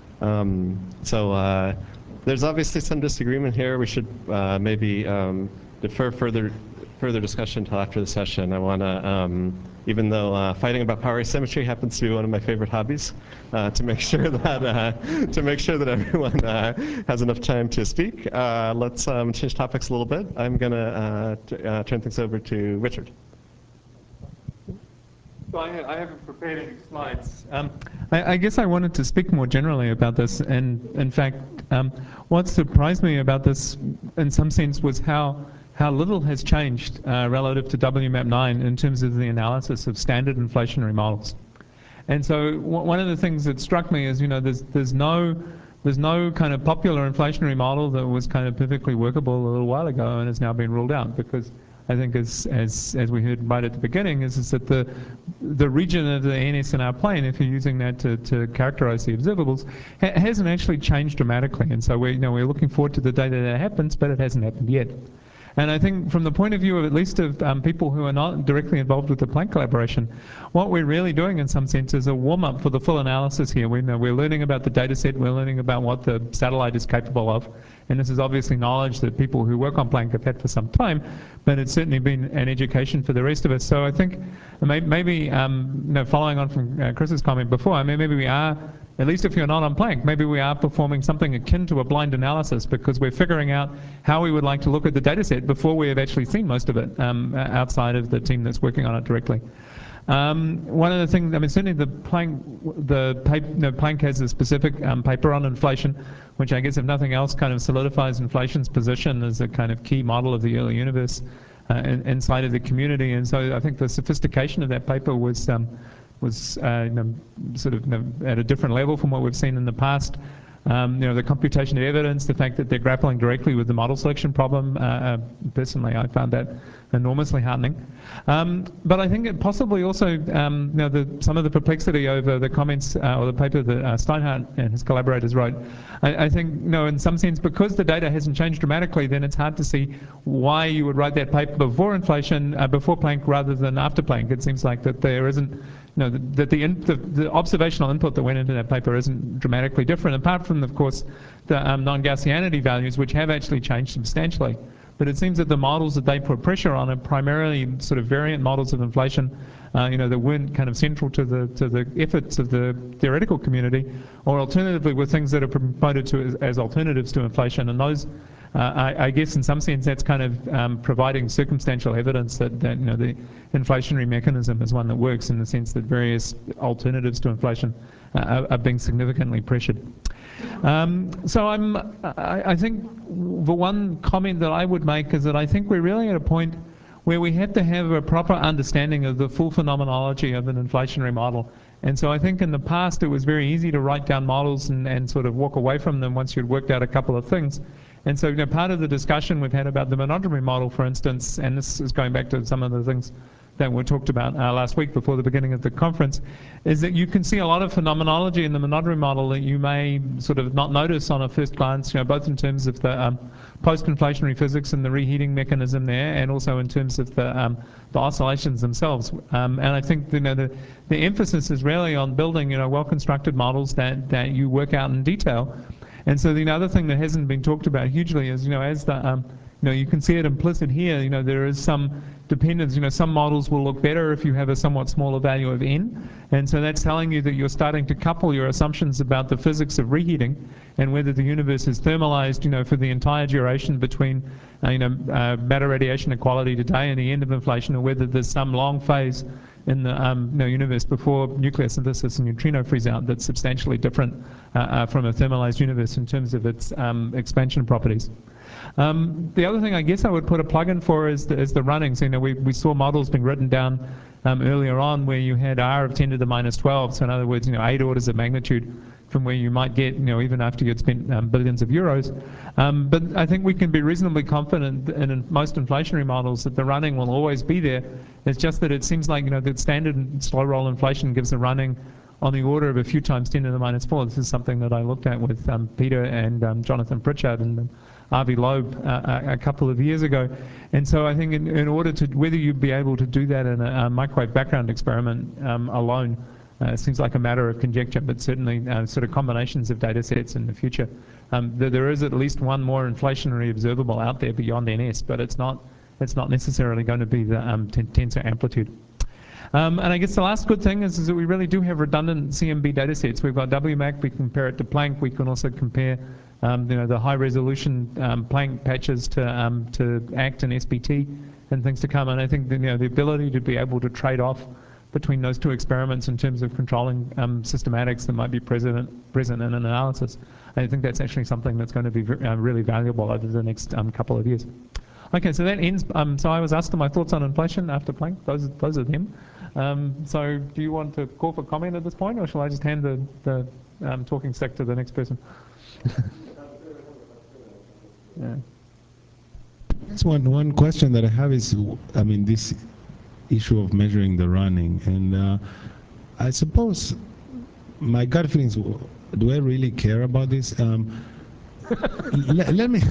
So there's obviously some disagreement here. We should maybe defer further discussion until after the session. I want to, even though fighting about power asymmetry happens to be one of my favorite hobbies, to make sure that everyone has enough time to speak. Let's change topics a little bit. I'm going to turn things over to Richard. So I haven't prepared any slides. I guess I wanted to speak more generally about this, and in fact, what surprised me about this in some sense was how little has changed relative to WMAP9 in terms of the analysis of standard inflationary models. And so one of the things that struck me is, there's no kind of popular inflationary model that was kind of perfectly workable a little while ago and has now been ruled out, because I think as we heard right at the beginning, is that the region of the NSNR plane, if you're using that to characterize the observables, hasn't actually changed dramatically. And so we're looking forward to the day that happens, but it hasn't happened yet. And I think from the point of view of at least of people who are not directly involved with the Planck collaboration, what we're really doing in some sense is a warm-up for the full analysis here. We're learning about the data set, we're learning about what the satellite is capable of, and this is obviously knowledge that people who work on Planck have had for some time, but it's certainly been an education for the rest of us. So I think maybe following on from Chris's comment before, maybe we are, at least if you're not on Planck, maybe we are performing something akin to a blind analysis, because we're figuring out how we would like to look at the data set before we have actually seen most of it outside of the team that's working on it directly. One of the things, certainly the Planck has a specific paper on inflation, which I guess if nothing else kind of solidifies inflation's position as a kind of key model of the early universe inside of the community. And so I think the sophistication of that paper was sort of at a different level from what we've seen in the past. The computation of evidence, the fact that they're grappling directly with the model selection problem, personally I found that enormously heartening. But I think it possibly also, some of the perplexity over the comments or the paper that Steinhardt and his collaborators wrote, I think, in some sense, because the data hasn't changed dramatically, then it's hard to see why you would write that paper before inflation, before Planck, rather than after Planck. It seems like that there isn't, that the observational input that went into that paper isn't dramatically different, apart from, of course, the non-Gaussianity values, which have actually changed substantially. But it seems that the models that they put pressure on are primarily sort of variant models of inflation, that weren't kind of central to the efforts of the theoretical community, or alternatively were things that are promoted to as alternatives to inflation. And those, I guess in some sense, that's kind of providing circumstantial evidence that the inflationary mechanism is one that works, in the sense that various alternatives to inflation are being significantly pressured. So I think the one comment that I would make is that I think we're really at a point where we have to have a proper understanding of the full phenomenology of an inflationary model. And so I think in the past it was very easy to write down models and sort of walk away from them once you'd worked out a couple of things. And so part of the discussion we've had about the monodromy model, for instance, and this is going back to some of the things that were talked about last week before the beginning of the conference, is that you can see a lot of phenomenology in the monodromy model that you may sort of not notice on a first glance, both in terms of the post-inflationary physics and the reheating mechanism there, and also in terms of the oscillations themselves. And I think the emphasis is really on building well-constructed models that you work out in detail. And so the other thing that hasn't been talked about hugely is, as the you can see it implicit here, there is some dependence. Some models will look better if you have a somewhat smaller value of n, and so that's telling you that you're starting to couple your assumptions about the physics of reheating and whether the universe is thermalized, for the entire duration between, matter radiation equality today and the end of inflation, or whether there's some long phase in the universe before nuclear synthesis and neutrino freeze out that's substantially different from a thermalized universe in terms of its expansion properties. The other thing I guess I would put a plug in for is the runnings. We saw models being written down earlier on where you had R of 10 to the minus 12, so in other words, 8 orders of magnitude from where you might get, even after you'd spent billions of euros. But I think we can be reasonably confident in most inflationary models that the running will always be there. It's just that it seems like, that standard slow roll inflation gives a running on the order of a few times 10 to the minus 4. This is something that I looked at with Peter and Jonathan Pritchard and Avi Loeb a couple of years ago. And so I think in order to, whether you'd be able to do that in a microwave background experiment alone, it seems like a matter of conjecture, but certainly sort of combinations of data sets in the future. There is at least one more inflationary observable out there beyond NS, but it's not necessarily going to be the tensor amplitude. And I guess the last good thing is that we really do have redundant CMB data sets. We've got WMAC, we compare it to Planck, we can also compare the high resolution Planck patches to ACT and SBT and things to come. And I think the ability to be able to trade off between those two experiments in terms of controlling systematics that might be present in an analysis, I think that's actually something that's going to be really valuable over the next couple of years. Okay, so that ends. So I was asked my thoughts on inflation after Planck. Those are them. So do you want to call for comment at this point, or shall I just hand the talking stick to the next person? Yeah. That's one question that I have is, this issue of measuring the running, and I suppose my gut feelings, do I really care about this? Let me.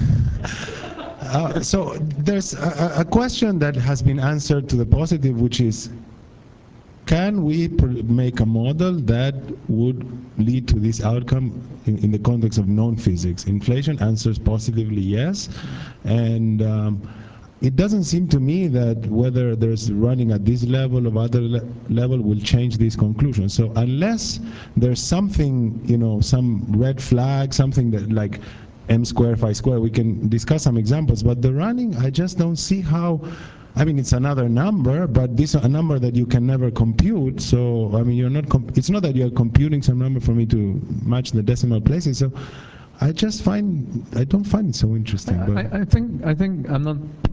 So there's a question that has been answered to the positive, which is, can we make a model that would lead to this outcome in the context of known physics? Inflation answers positively yes, and it doesn't seem to me that whether there's running at this level or other level will change this conclusion. So unless there's something, some red flag, something that like m squared, phi squared, we can discuss some examples, but the running, I just don't see how. It's another number, but this is a number that you can never compute. So, you're not. It's not that you're computing some number for me to match the decimal places. So, I don't find it so interesting. But I think I'm not.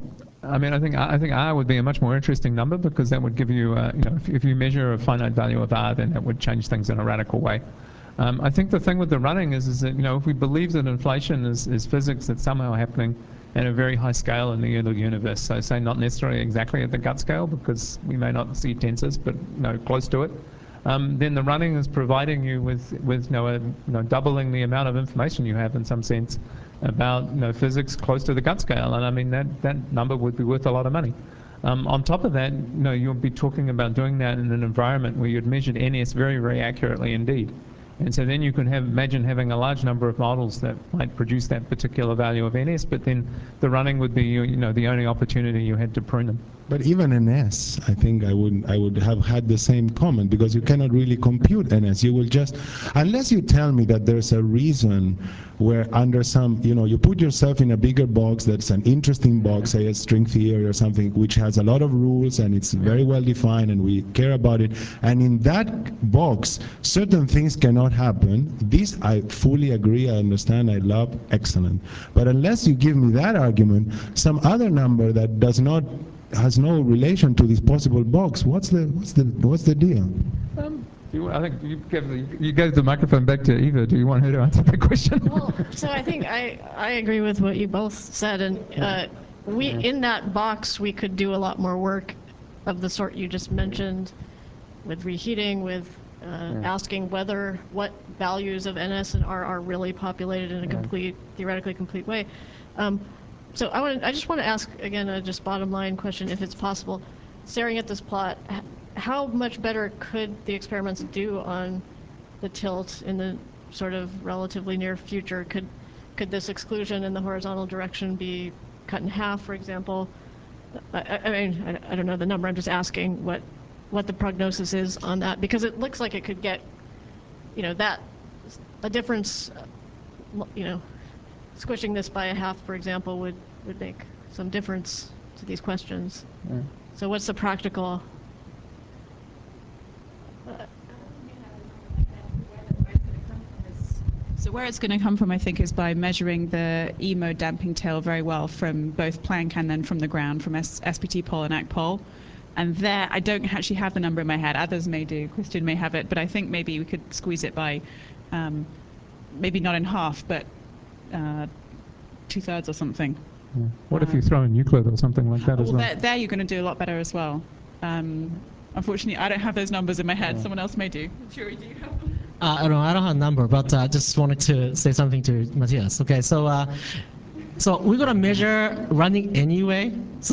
I think R would be a much more interesting number, because that would give you, if you measure a finite value of R, then that would change things in a radical way. I think the thing with the running is that, if we believe that inflation is physics that's somehow happening at a very high scale in the early universe, so say not necessarily exactly at the gut scale, because we may not see tensors, but close to it, then the running is providing you with doubling the amount of information you have in some sense about physics close to the gut scale, and that number would be worth a lot of money. On top of that, you'll be talking about doing that in an environment where you'd measured NS very, very accurately indeed. And so then you can imagine having a large number of models that might produce that particular value of NS, but then the running would be the only opportunity you had to prune them. But even NS, I think I would have had the same comment, because you cannot really compute NS. You will just, unless you tell me that there's a reason where under some, you put yourself in a bigger box that's an interesting box, say a string theory or something, which has a lot of rules and it's very well defined and we care about it, and in that box certain things cannot happen. This I fully agree, I understand, I love, excellent. But unless you give me that argument, some other number that has no relation to this possible box, what's the deal? I think you gave the microphone back to Eva. Do you want her to answer the question? Well, so I think I agree with what you both said, and in that box we could do a lot more work of the sort you just mentioned, with reheating, with asking what values of NS and R are really populated in a theoretically complete way. So I just want to ask again a just bottom line question, if it's possible. Staring at this plot, how much better could the experiments do on the tilt in the sort of relatively near future? Could this exclusion in the horizontal direction be cut in half, for example? I don't know the number. I'm just asking what the prognosis is on that, because it looks like it could get, a difference, squishing this by a half, for example, would make some difference to these questions. Yeah. So what's the practical? So where it's going to come from, I think, is by measuring the E-mode damping tail very well from both Planck and then from the ground, from SPT pole and ACT pole. And there, I don't actually have the number in my head. Others may do. Christian may have it. But I think maybe we could squeeze it by maybe not in half, but 2/3 or something. Yeah. What if you throw in Euclid or something like that as Well, well? there you're going to do a lot better as well. Unfortunately, I don't have those numbers in my head. Someone else may do. Shuri, do you have them? I don't have a number, but I just wanted to say something to Matthias. Okay, so we're gonna measure running anyway,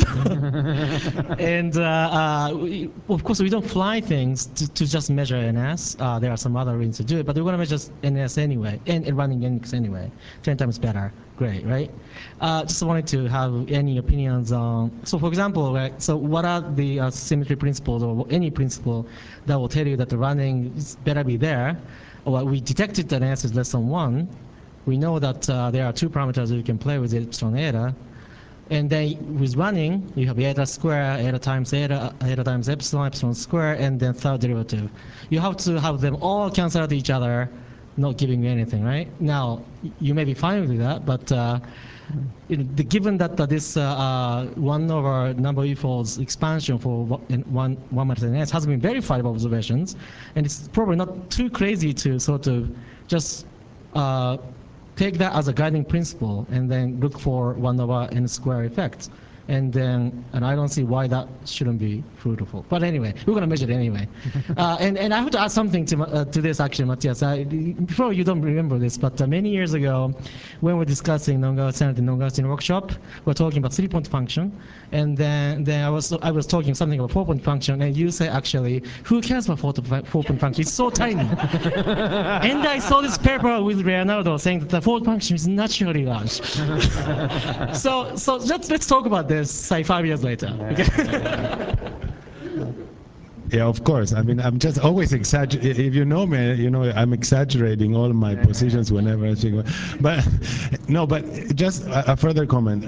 and of course we don't fly things to just measure NS. There are some other reasons to do it, but we're gonna measure NS anyway, and running NX anyway. 10 times better, great, right? Just wanted to have any opinions on. So for example, right, so what are the symmetry principles or any principle that will tell you that the running better be there? Well, we detected that NS is less than 1. We know that there are 2 parameters you can play with epsilon eta. And then with running, you have eta square, eta times epsilon, epsilon square, and then third derivative. You have to have them all cancel out each other, not giving you anything, right? Now, you may be fine with that, but given that this 1 over number equals expansion for 1 minus NS has been verified by observations, and it's probably not too crazy to sort of just take that as a guiding principle and then look for 1 over n square effects. And I don't see why that shouldn't be fruitful. But anyway, we're going to measure it anyway. And I have to add something to this actually, Matthias. Before you don't remember this, but many years ago, when we're discussing non-Gaussian and non-Gaussian workshop, we're talking about 3-point function. And then I was talking something about 4-point function, and you say actually, who cares about 4-point function? It's so tiny. And I saw this paper with Leonardo saying that the 4-point function is naturally large. So let's talk about this, say 5 years later. Yeah, of course. I mean, I'm just always exaggerating. If you know me, you know I'm exaggerating all my positions whenever I think. But no, but just a further comment.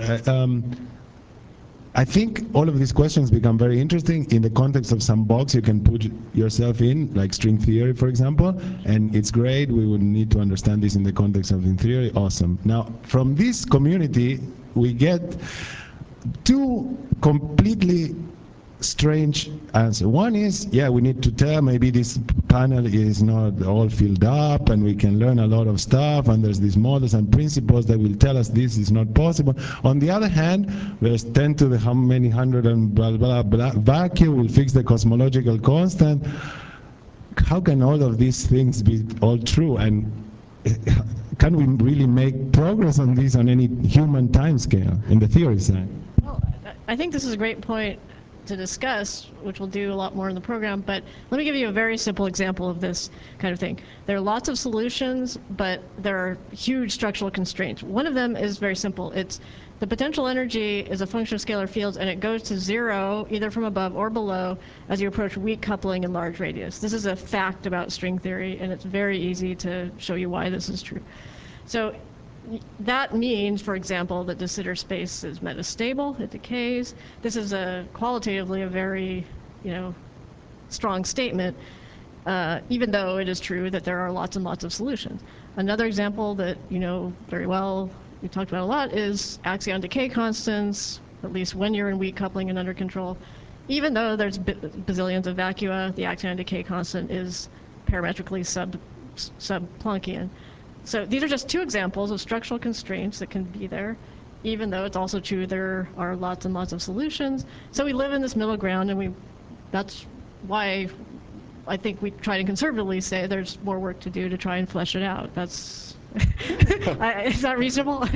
I think all of these questions become very interesting in the context of some box you can put yourself in, like string theory, for example, and it's great. We would need to understand this in the context of in theory. Awesome. Now, from this community, we get 2 completely strange answers. One is, yeah, we need to tell maybe this panel is not all filled up and we can learn a lot of stuff and there's these models and principles that will tell us this is not possible. On the other hand, there's 10 to the how many hundred and blah, blah, blah, vacuum will fix the cosmological constant. How can all of these things be all true? And can we really make progress on this on any human timescale in the theory side? Well, I think this is a great point to discuss, which we'll do a lot more in the program, but let me give you a very simple example of this kind of thing. There are lots of solutions, but there are huge structural constraints. One of them is very simple. It's the potential energy is a function of scalar fields, and it goes to 0 either from above or below as you approach weak coupling in large radius. This is a fact about string theory, and it's very easy to show you why this is true. So that means, for example, that de Sitter space is metastable, it decays. This is qualitatively a very, strong statement, even though it is true that there are lots and lots of solutions. Another example that you know very well, we talked about a lot, is axion decay constants, at least when you're in weak coupling and under control. Even though there's bazillions of vacua, the axion decay constant is parametrically sub-Planckian. So these are just 2 examples of structural constraints that can be there, even though it's also true there are lots and lots of solutions. So we live in this middle ground, and that's why I think we try to conservatively say there's more work to do to try and flesh it out. That's is that reasonable?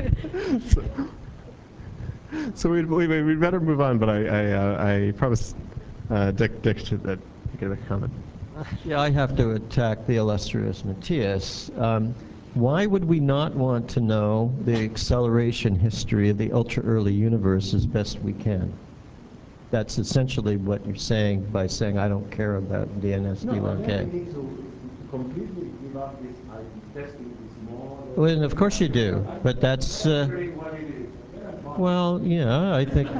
So we'd better move on, but I promise Dick to give a comment. Yeah, I have to attack the illustrious Matthias. Why would we not want to know the acceleration history of the ultra-early universe as best we can? That's essentially what you're saying by saying I don't care about DNS D1K. No, I need to completely give up this testing this model. Well, and of course you do, but that's well, yeah, I think.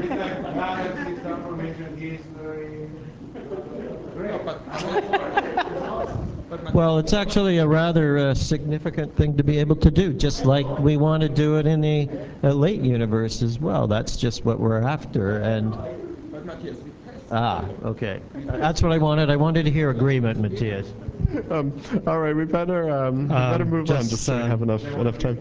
Well, it's actually a rather significant thing to be able to do, just like we want to do it in the late universe as well. That's just what we're after. And okay. That's what I wanted. I wanted to hear agreement, Matthias. All right, we better move on just so we have enough time.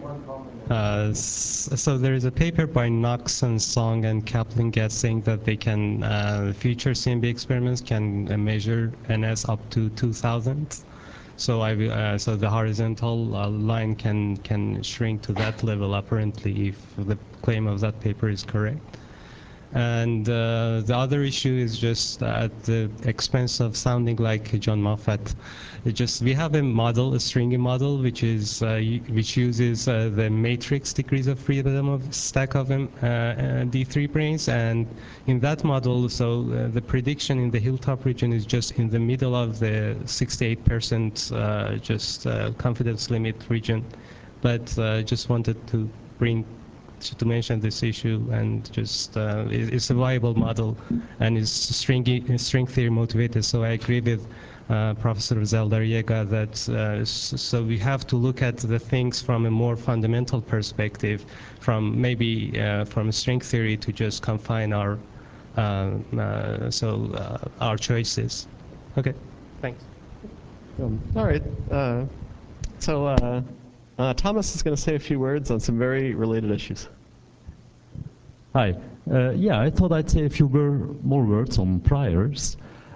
So there is a paper by Knox and Song and Kaplan-Getz saying that they can future CMB experiments can measure NS up to 2000. So so the horizontal line can shrink to that level apparently if the claim of that paper is correct. And the other issue is just at the expense of sounding like John Moffat. We have a model, a stringy model, which uses the matrix degrees of freedom of stack of D3 branes, and in that model, so the prediction in the hilltop region is just in the middle of the 68% confidence limit region. But just wanted to mention this issue, and just it's a viable model and is string theory motivated. So I agree with Professor Zaldariega that so we have to look at the things from a more fundamental perspective, from maybe from string theory to just confine our our choices. Okay, thanks. All right. Thomas is going to say a few words on some very related issues. Hi. Yeah, I thought I'd say a few more words on priors,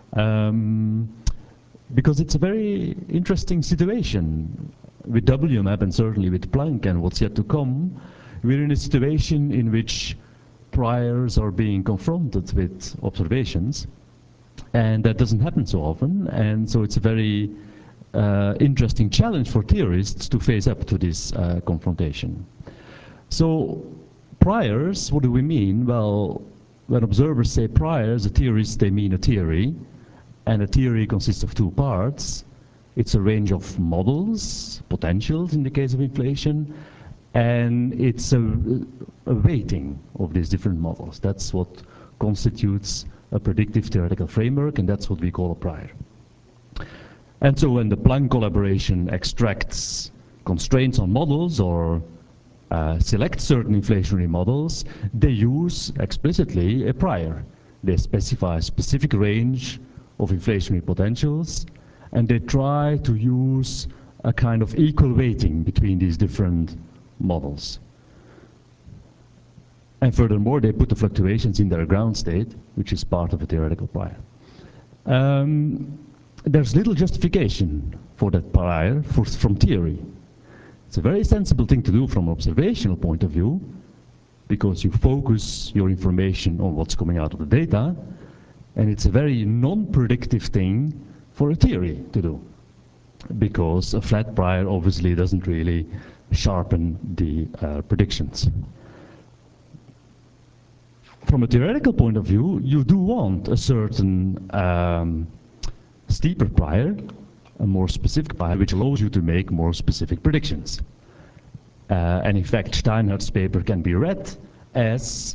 because it's a very interesting situation with WMAP and certainly with Planck and what's yet to come. We're in a situation in which priors are being confronted with observations, and that doesn't happen so often, and so it's a very interesting challenge for theorists to face up to this confrontation. So priors, what do we mean? Well, when observers say priors, the theorists, they mean a theory, and a theory consists of two parts. It's a range of models, potentials in the case of inflation, and it's a weighting of these different models. That's what constitutes a predictive theoretical framework, and that's what we call a prior. And so when the Planck collaboration extracts constraints on models or selects certain inflationary models, they use explicitly a prior. They specify a specific range of inflationary potentials, and they try to use a kind of equal weighting between these different models. And furthermore, they put the fluctuations in their ground state, which is part of a theoretical prior. There's little justification for that prior from theory. It's a very sensible thing to do from an observational point of view, because you focus your information on what's coming out of the data, and it's a very non-predictive thing for a theory to do, because a flat prior obviously doesn't really sharpen the predictions. From a theoretical point of view, you do want a certain steeper prior, a more specific prior, which allows you to make more specific predictions. And in fact, Steinhardt's paper can be read as,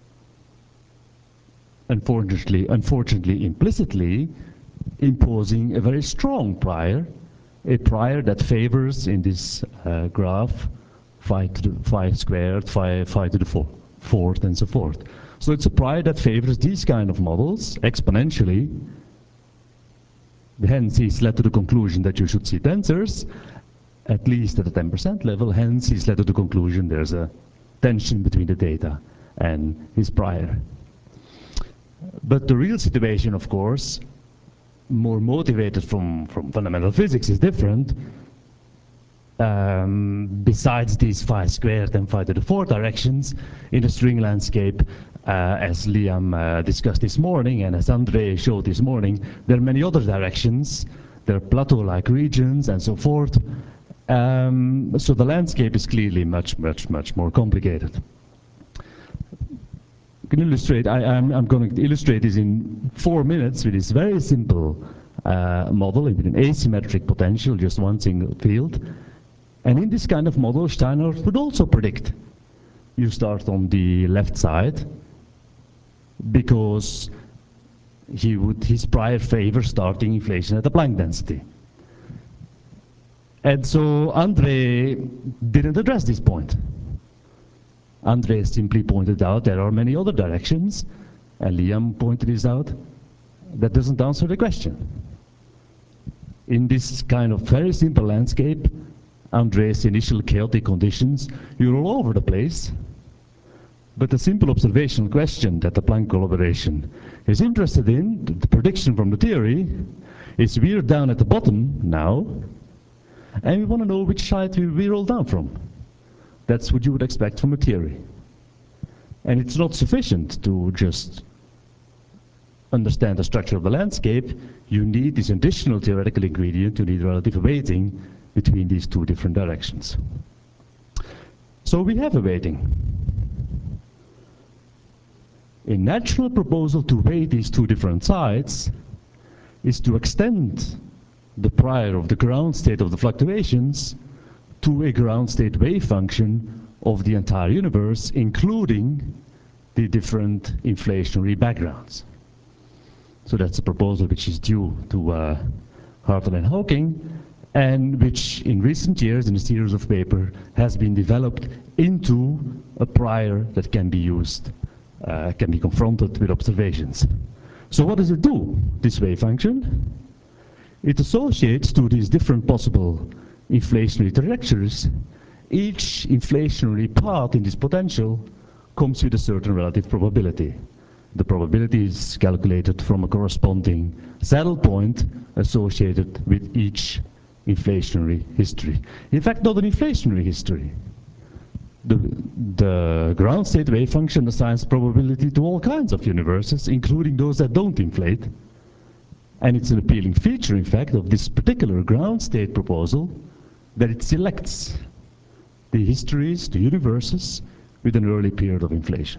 unfortunately, implicitly imposing a very strong prior, a prior that favors, in this graph, phi squared, phi to the fourth, and so forth. So it's a prior that favors these kind of models exponentially. Hence, he's led to the conclusion that you should see tensors, at least at the 10% level. Hence, he's led to the conclusion there's a tension between the data and his prior. But the real situation, of course, more motivated from fundamental physics, is different. Besides these phi squared and phi to the fourth directions in the string landscape, as Liam discussed this morning and as Andre showed this morning, there are many other directions. There are plateau-like regions and so forth. So the landscape is clearly much more complicated. I can illustrate. I'm going to illustrate this in 4 minutes with this very simple model with an asymmetric potential, just one single field. And in this kind of model, Steinhardt would also predict. You start on the left side, because his prior favor starting inflation at the Planck density. And so Andre didn't address this point. Andre simply pointed out there are many other directions, and Liam pointed this out. That doesn't answer the question. in this kind of very simple landscape, Andre's initial chaotic conditions, you're all over the place. But the simple observational question that the Planck collaboration is interested in, the prediction from the theory, is we're down at the bottom now, and we want to know which side we roll down from. That's what you would expect from a theory. And it's not sufficient to just understand the structure of the landscape. You need this additional theoretical ingredient. You need relative weighting between these two different directions. So we have a weighting. A natural proposal to weigh these two different sides is to extend the prior of the ground state of the fluctuations to a ground state wave function of the entire universe, including the different inflationary backgrounds. So that's a proposal which is due to Hartle and Hawking, and which in recent years in a series of papers has been developed into a prior that can be used, can be confronted with observations. So what does it do, this wave function? It associates to these different possible inflationary trajectories. Each inflationary path in this potential comes with a certain relative probability. The probability is calculated from a corresponding saddle point associated with each inflationary history. In fact, not an inflationary history. The ground state wave function assigns probability to all kinds of universes, including those that don't inflate. And it's an appealing feature, in fact, of this particular ground state proposal that it selects the histories, the universes, with an early period of inflation.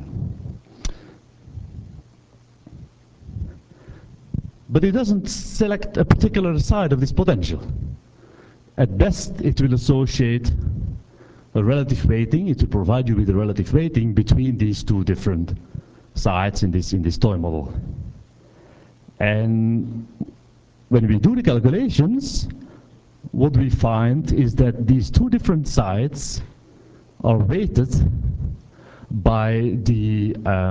But it doesn't select a particular side of this potential. At best, it will associate a relative weighting. It will provide you with a relative weighting between these two different sides in this toy model. And when we do the calculations, what we find is that these two different sides are weighted by the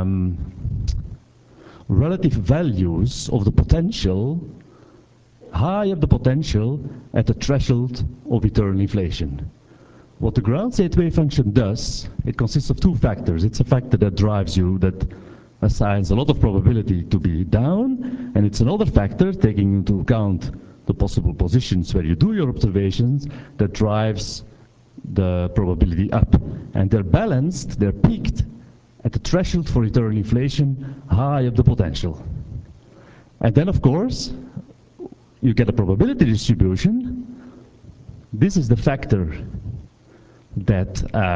relative values of the potential, high of the potential at the threshold of eternal inflation. What the ground state wave function does, it consists of two factors. It's a factor that drives you, that assigns a lot of probability to be down, and it's another factor, taking into account the possible positions where you do your observations, that drives the probability up. And they're balanced, they're peaked at the threshold for eternal inflation, high of the potential. And then, of course, you get a probability distribution. This is the factor that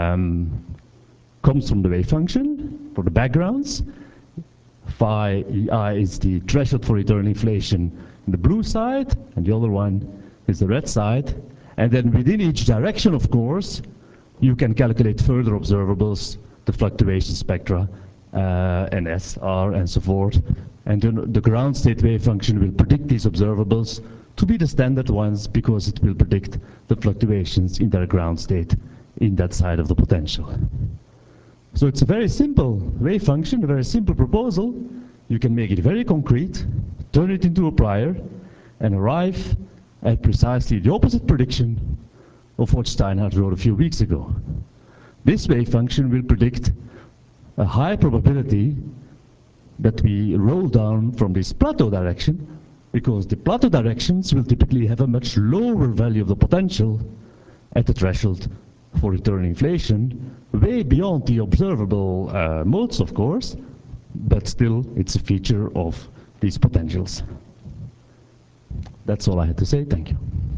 comes from the wave function for the backgrounds. Phi I is the threshold for eternal inflation in the blue side, and the other one is the red side. And then within each direction, of course, you can calculate further observables, the fluctuation spectra, NS, R, and so forth. And then the ground state wave function will predict these observables to be the standard ones, because it will predict the fluctuations in their ground state in that side of the potential. So it's a very simple wave function, a very simple proposal. You can make it very concrete, turn it into a prior, and arrive at precisely the opposite prediction of what Steinhardt wrote a few weeks ago. This wave function will predict a high probability that we roll down from this plateau direction, because the plateau directions will typically have a much lower value of the potential at the threshold for eternal inflation, way beyond the observable modes, of course, but still it's a feature of these potentials. That's all I had to say. Thank you.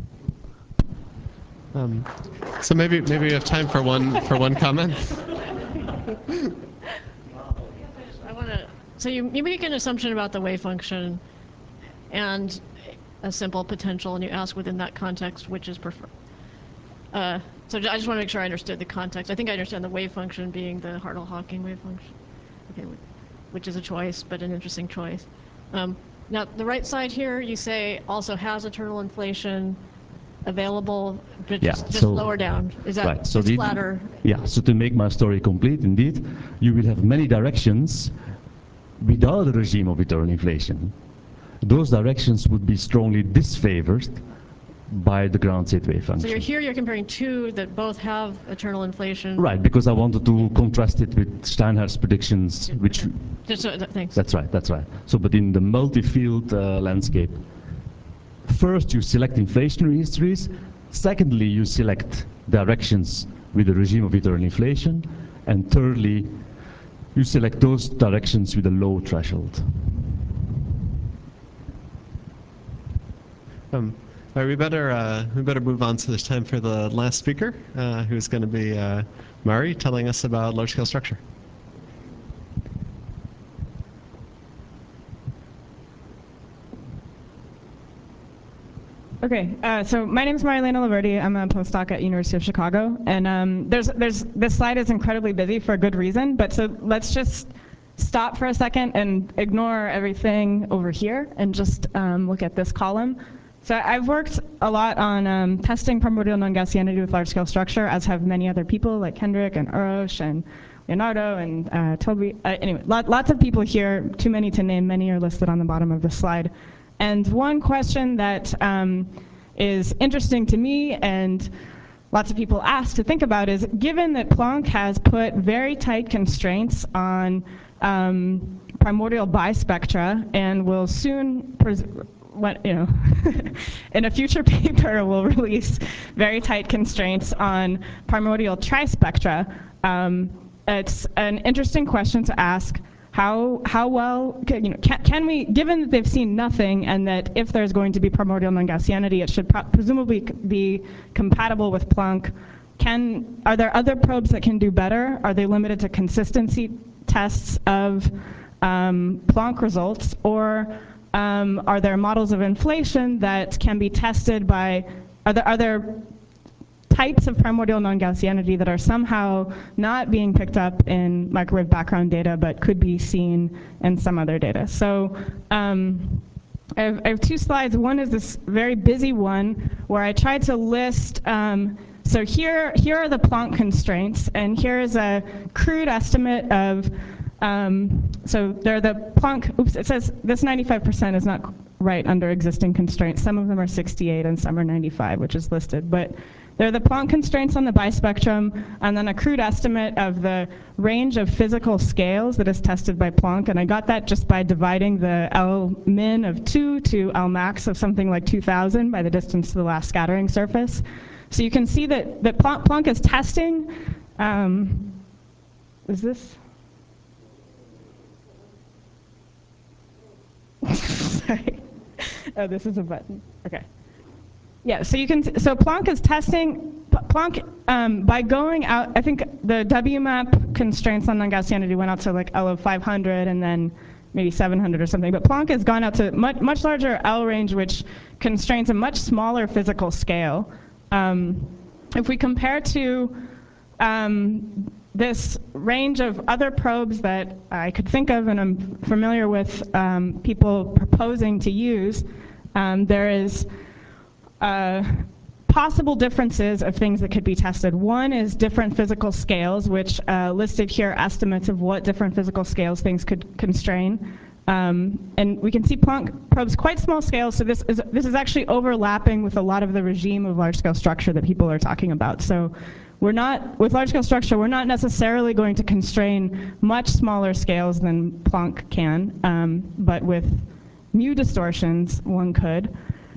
So maybe we have time for one comment. So you make an assumption about the wave function and a simple potential, and you ask within that context which is preferred. So I just want to make sure I understood the context. I think I understand the wave function being the Hartle-Hawking wave function, okay, which is a choice, but an interesting choice. Now, the right side here, you say, also has eternal inflation available, but just lower down. Is that right, so it's flatter? Yeah, so to make my story complete, indeed, you will have many directions without a regime of eternal inflation. Those directions would be strongly disfavored by the ground state wave function. So you're comparing two that both have eternal inflation. Right, because I wanted to contrast it with Steinhardt's predictions, which... Thanks. That's right, that's right. So, but in the multi-field landscape, first you select inflationary histories, secondly you select directions with a regime of eternal inflation, and thirdly you select those directions with a low threshold. All right, we better move on, so there's time for the last speaker, who's going to be Mari, telling us about large-scale structure. Okay, so my name is Marilena Laverty. I'm a postdoc at University of Chicago, and this slide is incredibly busy for a good reason. But so let's just stop for a second and ignore everything over here and just look at this column. So I've worked a lot on testing primordial non-Gaussianity with large-scale structure, as have many other people like Hendrik and Uroš and Leonardo and Toby. Anyway, lots of people here, too many to name. Many are listed on the bottom of the slide. And one question that is interesting to me and lots of people ask to think about is, given that Planck has put very tight constraints on primordial bispectra and will soon, in a future paper will release very tight constraints on primordial trispectra, it's an interesting question to ask. How well, can we, given that they've seen nothing and that if there's going to be primordial non-Gaussianity, it should presumably be compatible with Planck, are there other probes that can do better? Are they limited to consistency tests of Planck results, or are there models of inflation that can be tested by, are there types of primordial non-Gaussianity that are somehow not being picked up in microwave background data but could be seen in some other data? So I have two slides. One is this very busy one where I tried to list, so here are the Planck constraints, and here is a crude estimate of, so they're the Planck, oops, it says this 95% is not right under existing constraints. Some of them are 68 and some are 95, which is listed. But there are the Planck constraints on the bispectrum, and then a crude estimate of the range of physical scales that is tested by Planck. And I got that just by dividing the L min of 2 to L max of something like 2,000 by the distance to the last scattering surface. So you can see that Planck is testing, is this? Sorry. Oh, this is a button. Okay. Yeah, so so Planck is testing, Planck, by going out, I think the WMAP constraints on non-Gaussianity went out to like L of 500 and then maybe 700 or something, but Planck has gone out to much larger L range, which constrains a much smaller physical scale. If we compare to this range of other probes that I could think of and I'm familiar with people proposing to use, there is possible differences of things that could be tested. One is different physical scales, which listed here estimates of what different physical scales things could constrain. And we can see Planck probes quite small scales, so this is actually overlapping with a lot of the regime of large-scale structure that people are talking about. So we're not, with large-scale structure, we're not necessarily going to constrain much smaller scales than Planck can, but with mu distortions, one could.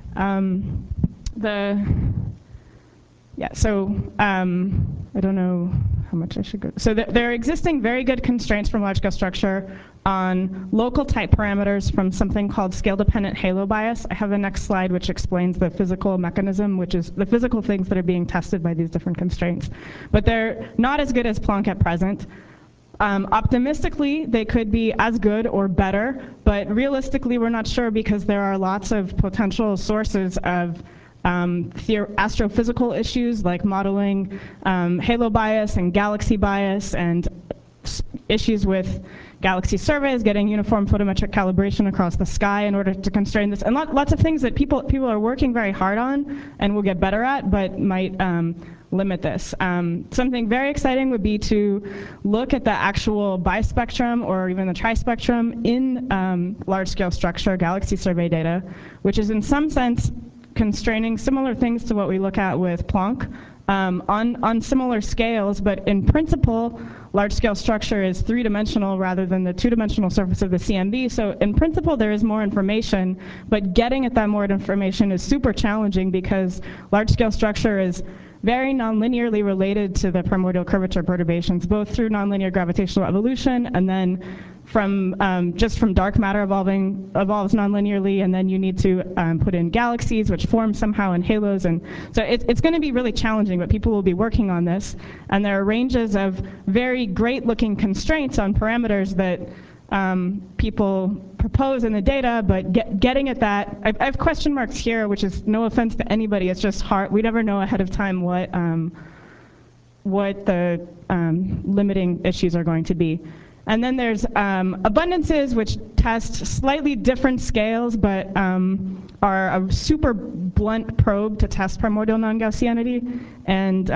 I don't know how much I should go. So there are existing very good constraints from large-scale structure on local type parameters from something called scale-dependent halo bias. I have the next slide which explains the physical mechanism, which is the physical things that are being tested by these different constraints. But they're not as good as Planck at present. Optimistically, they could be as good or better, but realistically, we're not sure because there are lots of potential sources of astrophysical issues like modeling halo bias and galaxy bias and issues with galaxy surveys, getting uniform photometric calibration across the sky in order to constrain this, and lots of things that people are working very hard on and will get better at, but might limit this. Something very exciting would be to look at the actual bispectrum or even the trispectrum in large-scale structure galaxy survey data, which is in some sense constraining similar things to what we look at with Planck on similar scales, but in principle, large-scale structure is three-dimensional rather than the two-dimensional surface of the CMB. So in principle, there is more information, but getting at that more information is super challenging because large-scale structure is very nonlinearly related to the primordial curvature perturbations, both through nonlinear gravitational evolution and then from just from dark matter evolves nonlinearly, and then you need to put in galaxies which form somehow in halos, and so it's going to be really challenging, but people will be working on this, and there are ranges of very great-looking constraints on parameters that people propose in the data, but getting at that, I have question marks here, which is no offense to anybody, it's just hard. We never know ahead of time what the limiting issues are going to be. And then there's abundances, which test slightly different scales, but are a super blunt probe to test primordial non-Gaussianity, and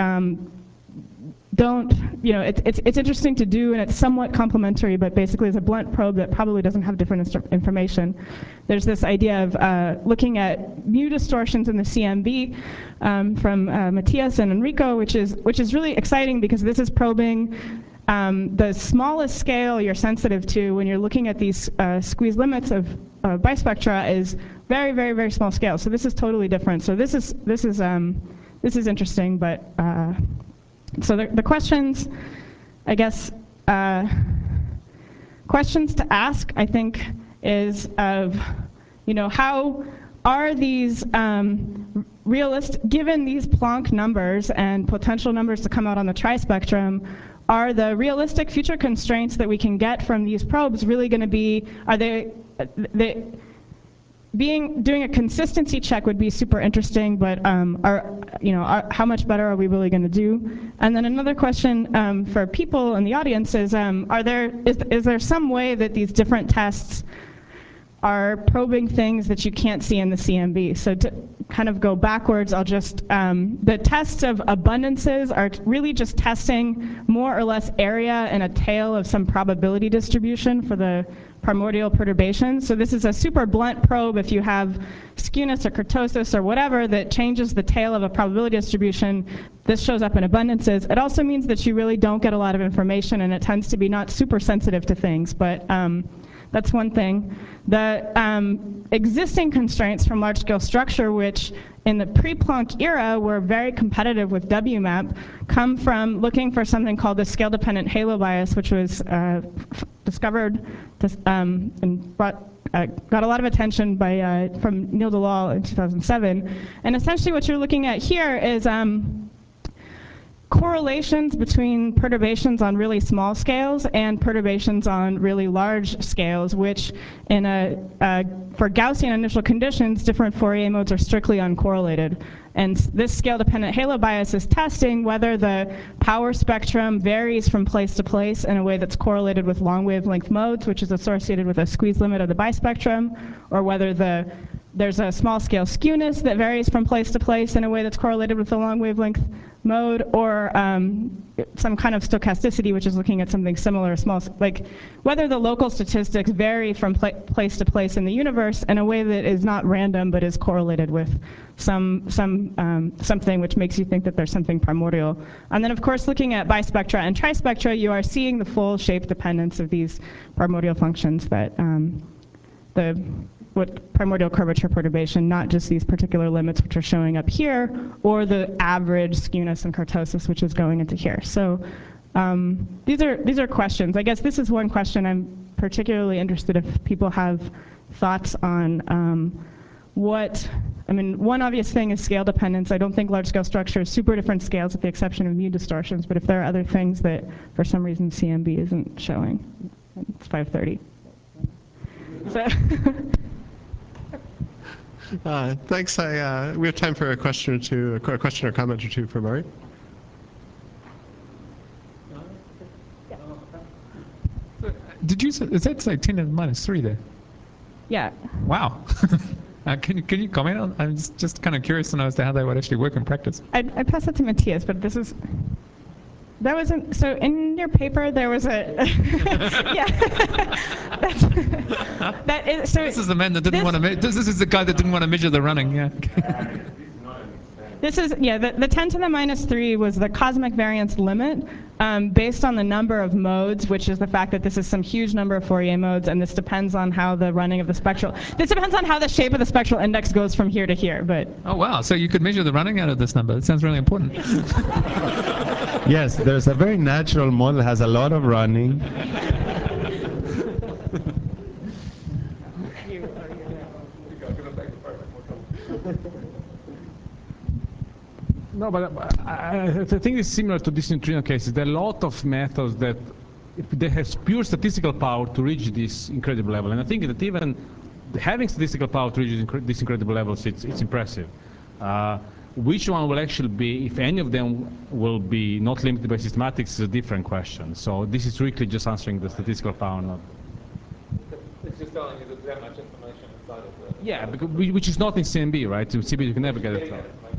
it's interesting to do, and it's somewhat complementary, but basically it's a blunt probe that probably doesn't have different information. There's this idea of looking at mu distortions in the CMB from Matthias and Enrico, which is really exciting because this is probing the smallest scale you're sensitive to when you're looking at these squeeze limits of bispectra is very, very, very small scale. So this is totally different. So this is interesting, but so the questions, I guess, questions to ask, I think, is of, how are these given these Planck numbers and potential numbers to come out on the trispectrum, are the realistic future constraints that we can get from these probes really going to be, doing a consistency check would be super interesting, but how much better are we really going to do? And then another question for people in the audience is, is there some way that these different tests are probing things that you can't see in the CMB? So to kind of go backwards, I'll just, the tests of abundances are really just testing more or less area and a tail of some probability distribution for the primordial perturbations. So this is a super blunt probe. If you have skewness or kurtosis or whatever that changes the tail of a probability distribution, this shows up in abundances. It also means that you really don't get a lot of information, and it tends to be not super sensitive to things, but that's one thing. The existing constraints from large-scale structure, which in the pre-Planck era were very competitive with WMAP, come from looking for something called the scale-dependent halo bias, which was discovered and got a lot of attention from Neil Dalal in 2007. And essentially what you're looking at here is correlations between perturbations on really small scales and perturbations on really large scales, which for Gaussian initial conditions, different Fourier modes are strictly uncorrelated. And this scale-dependent halo bias is testing whether the power spectrum varies from place to place in a way that's correlated with long wavelength modes, which is associated with a squeeze limit of the bispectrum, or whether there's a small scale skewness that varies from place to place in a way that's correlated with the long wavelength mode, or some kind of stochasticity, which is looking at something similar, like whether the local statistics vary from place to place in the universe in a way that is not random but is correlated with something which makes you think that there's something primordial. And then, of course, looking at bispectra and trispectra, you are seeing the full shape dependence of these primordial functions that what primordial curvature perturbation, not just these particular limits which are showing up here, or the average skewness and kurtosis which is going into here. So these are questions. I guess this is one question I'm particularly interested if people have thoughts on one obvious thing is scale dependence. I don't think large-scale structure is super different scales with the exception of mu distortions, but if there are other things that for some reason CMB isn't showing, it's 5:30. So thanks. We have time for a question or two, a question or comment or two for Mari. Did you say, is that say 10 to the minus 3 there? Yeah. Wow. Can you comment on? I'm just kind of curious to know as to how they would actually work in practice. I passed it to Matthias, but that wasn't, so in your paper there was a, yeah. Yeah. That is, so This is the man that didn't want to. This is the guy that didn't want to measure the running. Yeah. This is, yeah, the 10 to the minus 3 was the cosmic variance limit based on the number of modes, which is the fact that this is some huge number of Fourier modes, and this depends on how the running of the spectral, this depends on how the shape of the spectral index goes from here to here, but. Oh, wow. So you could measure the running out of this number. That sounds really important. Yes, there's a very natural model, has a lot of running. No, but I think it's similar to this neutrino cases. There are a lot of methods that if they have pure statistical power to reach this incredible level. And I think that even having statistical power to reach these incredible levels, it's impressive. Which one will actually be, if any of them will be not limited by systematics, is a different question. So this is strictly just answering the statistical power. Not It's just telling you that there's much information inside of the... yeah, because which is not in CMB, right? In CMB you can never get it.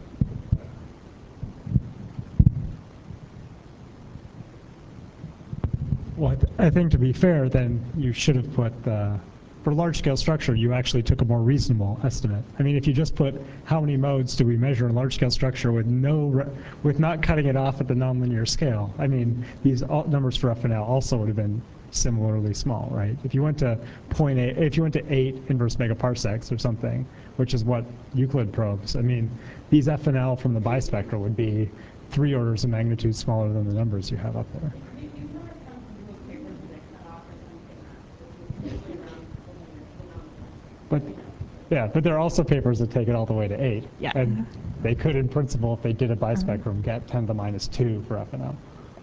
Well, I think to be fair, then you should have put, for large-scale structure, you actually took a more reasonable estimate. I mean, if you just put how many modes do we measure in large-scale structure with not cutting it off at the nonlinear scale, I mean, these numbers for FNL also would have been similarly small, right? If you went to 0.8, if you went to 8 inverse megaparsecs or something, which is what Euclid probes, I mean, these FNL from the bispectral would be 3 orders of magnitude smaller than the numbers you have up there. But yeah, but there are also papers that take it all the way to 8. Yeah. And they could, in principle, if they did a bispectrum, get 10 to the minus 2 for FNL.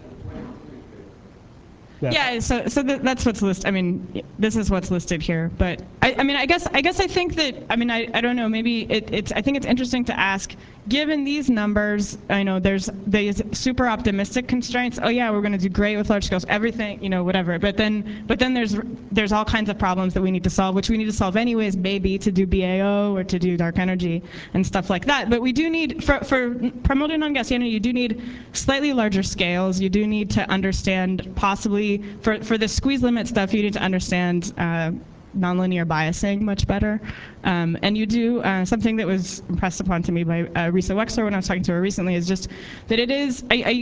Yeah, so that's what's listed. I mean, this is what's listed here. But I mean, I guess I think that, I mean, I don't know. Maybe I think it's interesting to ask, given these numbers, I know there's these super optimistic constraints. Oh yeah, we're going to do great with large scales, everything, you know, whatever. But then there's all kinds of problems that we need to solve, which we need to solve anyways, maybe to do BAO or to do dark energy and stuff like that. But we do need for primordial non-Gaussian, you do need slightly larger scales. You do need to understand possibly. For the squeeze limit stuff, you need to understand nonlinear biasing much better. And you do, something that was impressed upon to me by Risa Wexler when I was talking to her recently is just that it is,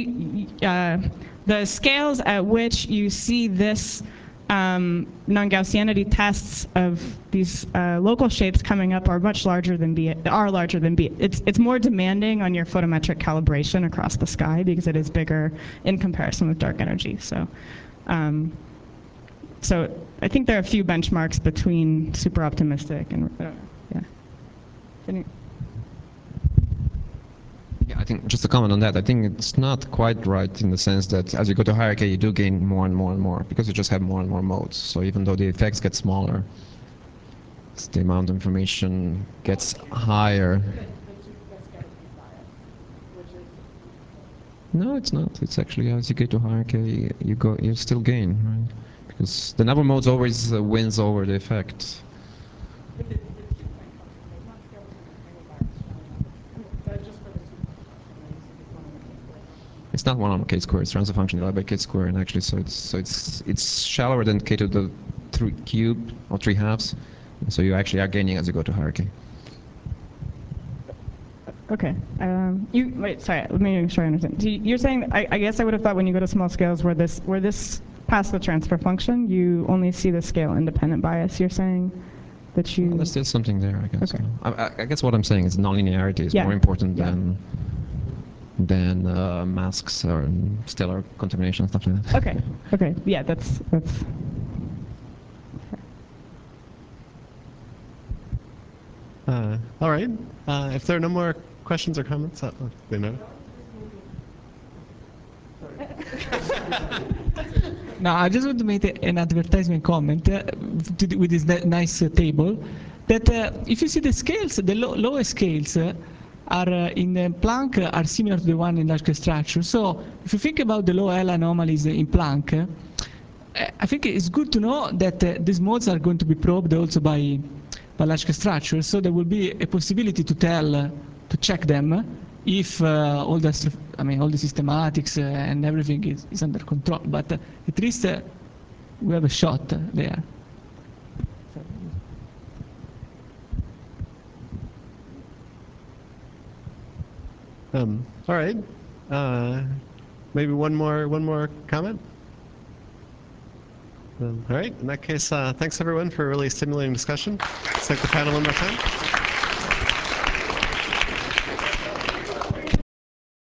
the scales at which you see this non-Gaussianity tests of these local shapes coming up are much larger than B. Are larger than B. It's more demanding on your photometric calibration across the sky because it is bigger in comparison with dark energy. So I think there are a few benchmarks between super optimistic and yeah. Yeah, I think just to comment on that, I think it's not quite right in the sense that as you go to hierarchy, you do gain more and more and more because you just have more and more modes. So even though the effects get smaller, the amount of information gets higher. No, it's not. It's actually as you get to hierarchy, you still gain, right? Because the number of modes always wins over the effect. It's not 1 over k squared. It's transfer function divided by k squared, and actually, so it's shallower than k to the 3 cubed or 3 halves. So you actually are gaining as you go to hierarchy. Okay. Wait. Sorry. Let me make sure I understand. You're saying I guess I would have thought when you go to small scales where this past the transfer function, you only see the scale independent bias. You're saying that you. Well, there's still something there, I guess. Okay. I guess what I'm saying is nonlinearity is more important than masks or stellar contamination, stuff like that. Okay. Okay. Yeah. That's. All right. If there are no more questions or comments, they know. No, I just want to make an advertisement comment with this nice table. That if you see the scales, the lowest scales are in Planck are similar to the one in large structure. So if you think about the low L anomalies in Planck, I think it's good to know that these modes are going to be probed also by large structure. So there will be a possibility to check them if all the systematics and everything is under control. But at least we have a shot there. All right. Maybe one more comment? All right. In that case, thanks everyone for a really stimulating discussion. Let's thank the panel one more time.